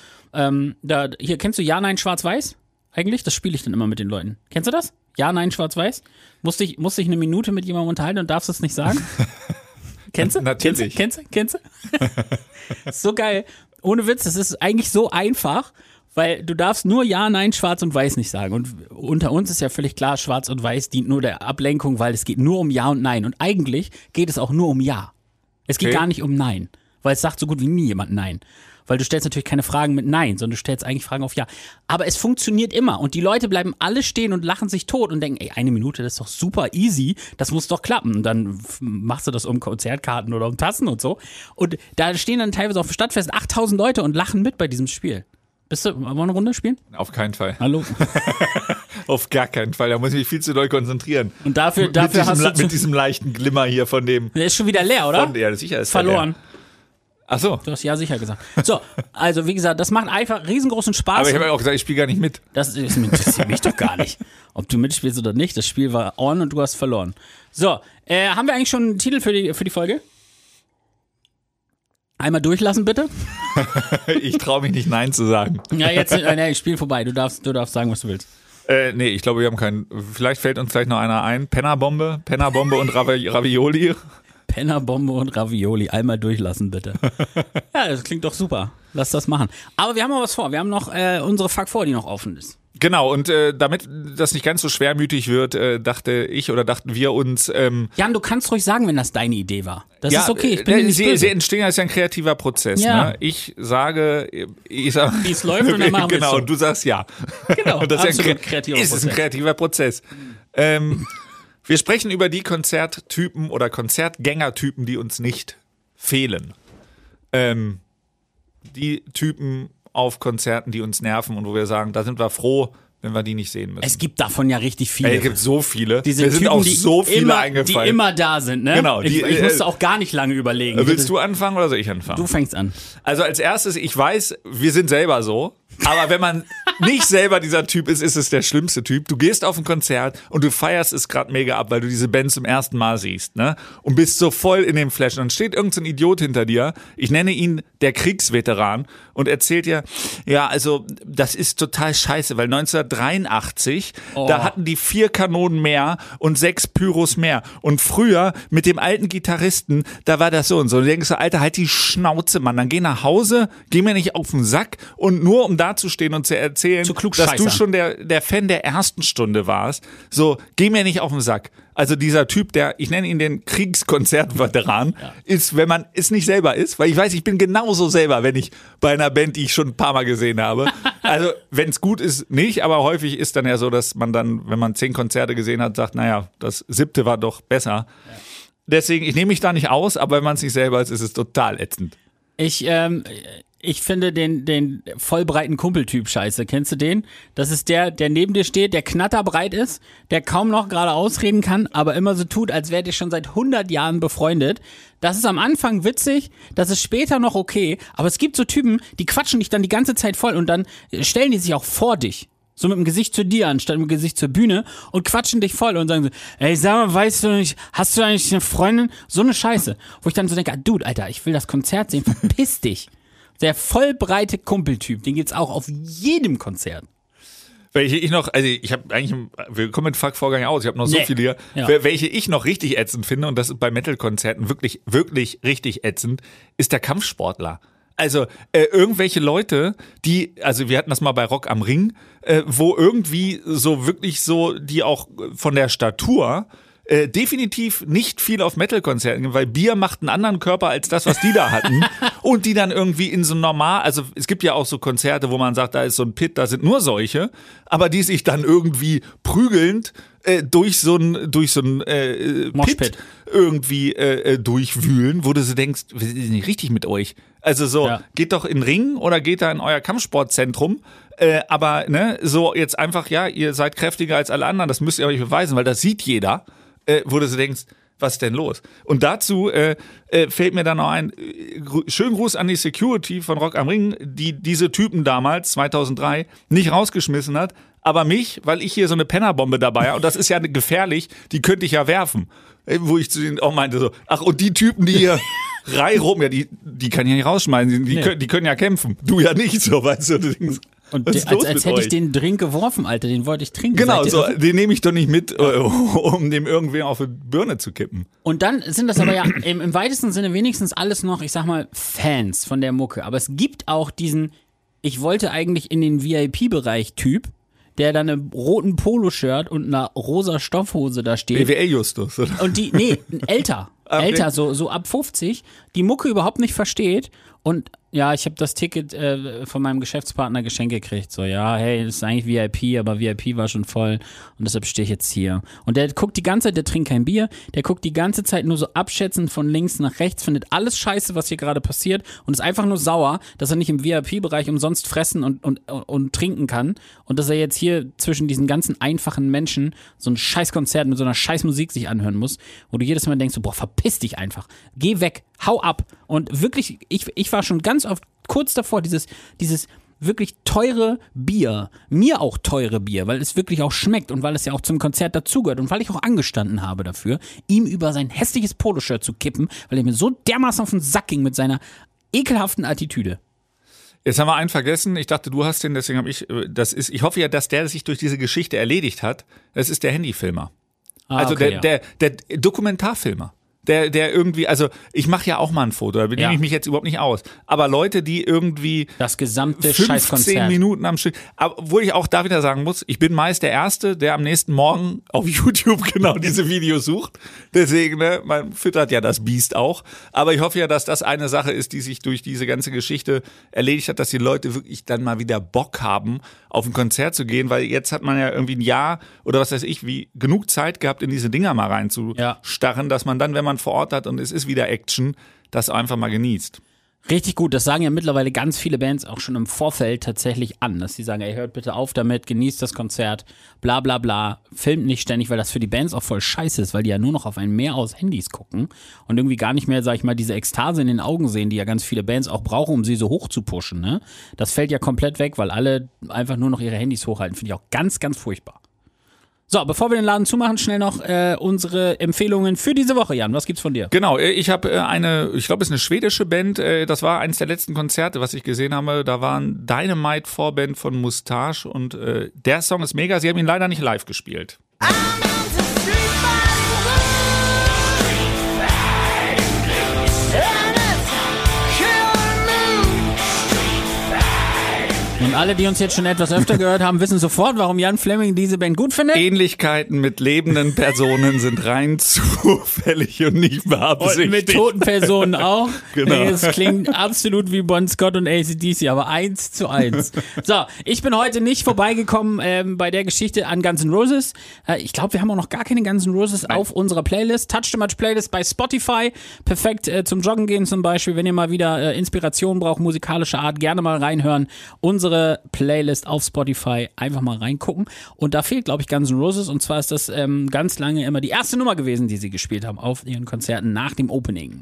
Hier, kennst du Ja, Nein, Schwarz-Weiß? Eigentlich? Das spiele ich dann immer mit den Leuten. Kennst du das? Ja, Nein, Schwarz-Weiß? Musste ich eine Minute mit jemandem unterhalten und darfst es nicht sagen? Kennst du? Natürlich. Kennst du? So geil. Ohne Witz, das ist eigentlich so einfach, weil du darfst nur Ja, Nein, Schwarz und Weiß nicht sagen. Und unter uns ist ja völlig klar, Schwarz und Weiß dient nur der Ablenkung, weil es geht nur um Ja und Nein. Und eigentlich geht es auch nur um Ja. Es geht gar nicht um Nein, weil es sagt so gut wie nie jemand Nein. Weil du stellst natürlich keine Fragen mit Nein, sondern du stellst eigentlich Fragen auf Ja. Aber es funktioniert immer und die Leute bleiben alle stehen und lachen sich tot und denken, ey, 1 Minute, das ist doch super easy, das muss doch klappen. Und dann machst du das um Konzertkarten oder um Tassen und so. Und da stehen dann teilweise auf dem Stadtfest 8000 Leute und lachen mit bei diesem Spiel. Wollen wir eine Runde spielen? Auf keinen Fall. Hallo? Auf gar keinen Fall, da muss ich mich viel zu doll konzentrieren. Und dafür hast du mit diesem leichten Glimmer hier von dem... Der ist schon wieder leer, oder? Ja, sicher ist verloren. Ach so. Du hast ja sicher gesagt. So, also wie gesagt, das macht einfach riesengroßen Spaß. Aber ich habe ja auch gesagt, ich spiele gar nicht mit. Das interessiert mich doch gar nicht. Ob du mitspielst oder nicht, das Spiel war on und du hast verloren. So, haben wir eigentlich schon einen Titel für die Folge? Einmal durchlassen, bitte. Ich traue mich nicht Nein zu sagen. Ja, jetzt, nee, Spiel vorbei. Du darfst sagen, was du willst. Nee, ich glaube, wir haben keinen. Vielleicht fällt uns gleich noch einer ein. Pennerbombe und Ravioli. Pennerbombe und Ravioli. Einmal durchlassen, bitte. Ja, das klingt doch super. Lass das machen. Aber wir haben noch was vor. Wir haben noch unsere Fuck 4, die noch offen ist. Genau, und damit das nicht ganz so schwermütig wird, dachten wir uns... Jan, du kannst ruhig sagen, wenn das deine Idee war. Das ist okay, ich bin nicht böse. Sie entstehen als ja ein kreativer Prozess. Ja. Ne? Ich sage, wie es läuft und dann machen wir es genau, so. und du sagst ja. Genau, und das absolut kreativer Prozess. Ist ein kreativer Prozess. Wir sprechen über die Konzerttypen oder Konzertgängertypen, die uns nicht fehlen. Die Typen auf Konzerten, die uns nerven und wo wir sagen, da sind wir froh, wenn wir die nicht sehen müssen. Es gibt davon ja richtig viele. Es gibt so viele. Mir sind Typen, auch so viele eingefallen. Die immer da sind, ne? Genau. Ich musste auch gar nicht lange überlegen. Willst du anfangen oder soll ich anfangen? Du fängst an. Also als erstes, ich weiß, wir sind selber so. Aber wenn man nicht selber dieser Typ ist, ist es der schlimmste Typ. Du gehst auf ein Konzert und du feierst es gerade mega ab, weil du diese Band zum ersten Mal siehst, ne? Und bist so voll in dem Flash. Und dann steht irgend so ein Idiot hinter dir. Ich nenne ihn der Kriegsveteran und erzählt dir, ja, also das ist total scheiße, weil 1983, da hatten die 4 Kanonen mehr und 6 Pyros mehr. Und früher mit dem alten Gitarristen, da war das so und so. Und du denkst so, Alter, halt die Schnauze, Mann. Dann geh nach Hause, geh mir nicht auf den Sack und nur um da zu stehen und zu erzählen, dass du schon der Fan der ersten Stunde warst. So, geh mir nicht auf den Sack. Also dieser Typ, ich nenne ihn den Kriegskonzertveteran, ist, wenn man es nicht selber ist, weil ich weiß, ich bin genauso selber, wenn ich bei einer Band, die ich schon ein paar Mal gesehen habe. Also, wenn es gut ist, nicht, aber häufig ist dann ja so, dass man dann, wenn man 10 Konzerte gesehen hat, sagt, naja, das 7. war doch besser. Ja. Deswegen, ich nehme mich da nicht aus, aber wenn man es nicht selber ist es total ätzend. Ich finde den vollbreiten Kumpeltyp scheiße. Kennst du den? Das ist der neben dir steht, der knatterbreit ist, der kaum noch gerade ausreden kann, aber immer so tut, als wärt ihr schon seit 100 Jahren befreundet. Das ist am Anfang witzig, das ist später noch okay, aber es gibt so Typen, die quatschen dich dann die ganze Zeit voll und dann stellen die sich auch vor dich. So mit dem Gesicht zu dir anstatt mit dem Gesicht zur Bühne und quatschen dich voll und sagen so, ey, sag mal, weißt du nicht, hast du eigentlich eine Freundin? So eine Scheiße. Wo ich dann so denke, Dude, Alter, ich will das Konzert sehen, verpiss dich. Der vollbreite Kumpeltyp, den gibt's auch auf jedem Konzert. Welche ich noch, also ich habe eigentlich, wir kommen mit Fuck-Vorgang aus, ich habe noch so viele hier. Ja. Welche ich noch richtig ätzend finde, und das ist bei Metal-Konzerten wirklich, wirklich richtig ätzend, ist der Kampfsportler. Also irgendwelche Leute, also wir hatten das mal bei Rock am Ring, wo irgendwie so wirklich so, die auch von der Statur definitiv nicht viel auf Metal-Konzerten, weil Bier macht einen anderen Körper als das, was die da hatten. Und die dann irgendwie in so normal, also es gibt ja auch so Konzerte, wo man sagt, da ist so ein Pit, da sind nur solche, aber die sich dann irgendwie prügelnd durch so ein Pit irgendwie durchwühlen, wo du so denkst, wir sind nicht richtig mit euch. Also so, geht doch in den Ring oder geht da in euer Kampfsportzentrum. Aber ne, so jetzt einfach, ja, ihr seid kräftiger als alle anderen, das müsst ihr euch beweisen, weil das sieht jeder, wo du so denkst, was ist denn los? Und dazu fällt mir dann noch ein, schönen Gruß an die Security von Rock am Ring, die diese Typen damals, 2003, nicht rausgeschmissen hat, aber mich, weil ich hier so eine Pennerbombe dabei habe, und das ist ja gefährlich, die könnte ich ja werfen. Wo ich zu denen auch meinte so, ach, und die Typen, die hier rum, ja, die kann ich ja nicht rausschmeißen, die können ja kämpfen. Du ja nicht, so, weißt du, denkst, und als hätte ich den Drink geworfen, Alter, den wollte ich trinken. Genau, so, den nehme ich doch nicht mit, um dem irgendwen auf die Birne zu kippen. Und dann sind das aber ja im weitesten Sinne wenigstens alles noch, ich sag mal, Fans von der Mucke. Aber es gibt auch diesen, ich wollte eigentlich in den VIP-Bereich Typ, der dann im roten Poloshirt und einer rosa Stoffhose da steht. BWL-Justus, oder? Und älter. Okay. Älter, so ab 50, die Mucke überhaupt nicht versteht und ja, ich habe das Ticket von meinem Geschäftspartner geschenkt gekriegt. So, ja, hey, das ist eigentlich VIP, aber VIP war schon voll und deshalb stehe ich jetzt hier. Und der guckt die ganze Zeit, der trinkt kein Bier, der guckt die ganze Zeit nur so abschätzend von links nach rechts, findet alles scheiße, was hier gerade passiert und ist einfach nur sauer, dass er nicht im VIP-Bereich umsonst fressen und trinken kann und dass er jetzt hier zwischen diesen ganzen einfachen Menschen so ein Scheißkonzert mit so einer Scheißmusik sich anhören muss, wo du jedes Mal denkst, so, boah, verpiss dich einfach, geh weg, hau ab. Und wirklich, ich war schon ganz oft kurz davor, dieses wirklich teure Bier, mir auch teure Bier, weil es wirklich auch schmeckt und weil es ja auch zum Konzert dazugehört und weil ich auch angestanden habe dafür, ihm über sein hässliches Poloshirt zu kippen, weil er mir so dermaßen auf den Sack ging mit seiner ekelhaften Attitüde. Jetzt haben wir einen vergessen. Ich dachte, du hast den, deswegen habe ich, ich hoffe ja, dass der sich durch diese Geschichte erledigt hat. Das ist der Handyfilmer. Also okay, der Dokumentarfilmer. Der irgendwie, also ich mache ja auch mal ein Foto, da benehme ich mich jetzt überhaupt nicht aus. Aber Leute, die irgendwie das gesamte 15 Minuten am Stück, obwohl ich auch da wieder sagen muss, ich bin meist der Erste, der am nächsten Morgen auf YouTube genau diese Videos sucht. Deswegen, ne, man füttert ja das Biest auch. Aber ich hoffe ja, dass das eine Sache ist, die sich durch diese ganze Geschichte erledigt hat, dass die Leute wirklich dann mal wieder Bock haben, auf ein Konzert zu gehen, weil jetzt hat man ja irgendwie ein Jahr oder was weiß ich, wie genug Zeit gehabt, in diese Dinger mal reinzustarren, dass man dann, wenn man vor Ort hat und es ist wieder Action, das einfach mal genießt. Richtig gut, das sagen ja mittlerweile ganz viele Bands auch schon im Vorfeld tatsächlich an, dass sie sagen, ey, hört bitte auf damit, genießt das Konzert, bla bla bla, filmt nicht ständig, weil das für die Bands auch voll scheiße ist, weil die ja nur noch auf ein Meer aus Handys gucken und irgendwie gar nicht mehr, sag ich mal, diese Ekstase in den Augen sehen, die ja ganz viele Bands auch brauchen, um sie so hoch zu pushen, ne? Das fällt ja komplett weg, weil alle einfach nur noch ihre Handys hochhalten, finde ich auch ganz, ganz furchtbar. So, bevor wir den Laden zumachen, schnell noch unsere Empfehlungen für diese Woche, Jan. Was gibt's von dir? Genau, ich habe ich glaube, es ist eine schwedische Band. Das war eines der letzten Konzerte, was ich gesehen habe. Da war ein Dynamite-Vorband von Moustache und der Song ist mega. Sie haben ihn leider nicht live gespielt. Und alle, die uns jetzt schon etwas öfter gehört haben, wissen sofort, warum Jan Fleming diese Band gut findet. Ähnlichkeiten mit lebenden Personen sind rein zufällig und nicht beabsichtigt. Und mit toten Personen auch. Genau. Es klingt absolut wie Bon Scott und AC/DC, aber 1:1. So, ich bin heute nicht vorbeigekommen bei der Geschichte an Guns N' Roses. Ich glaube, wir haben auch noch gar keine Guns N' Roses auf unserer Playlist. Touch the Much Playlist bei Spotify. Perfekt zum Joggen gehen zum Beispiel. Wenn ihr mal wieder Inspiration braucht, musikalischer Art, gerne mal reinhören. Unsere Playlist auf Spotify, einfach mal reingucken. Und da fehlt, glaube ich, Guns N' Roses. Und zwar ist das ganz lange immer die erste Nummer gewesen, die sie gespielt haben auf ihren Konzerten nach dem Opening.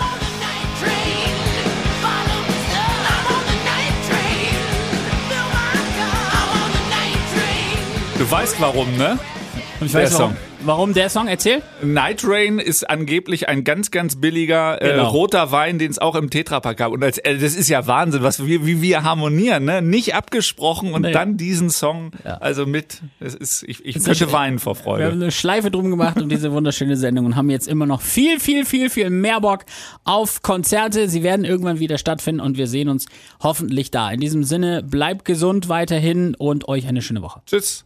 Du weißt warum, ne? Und ich weiß warum der Song, erzähl. Night Rain ist angeblich ein ganz, ganz billiger roter Wein, den es auch im Tetrapack gab. Und das ist ja Wahnsinn, wie wir harmonieren, ne? Nicht abgesprochen und dann diesen Song, also ich könnte weinen vor Freude. Wir haben eine Schleife drum gemacht um diese wunderschöne Sendung und haben jetzt immer noch viel, viel, viel, viel mehr Bock auf Konzerte. Sie werden irgendwann wieder stattfinden und wir sehen uns hoffentlich da. In diesem Sinne, bleibt gesund weiterhin und euch eine schöne Woche. Tschüss.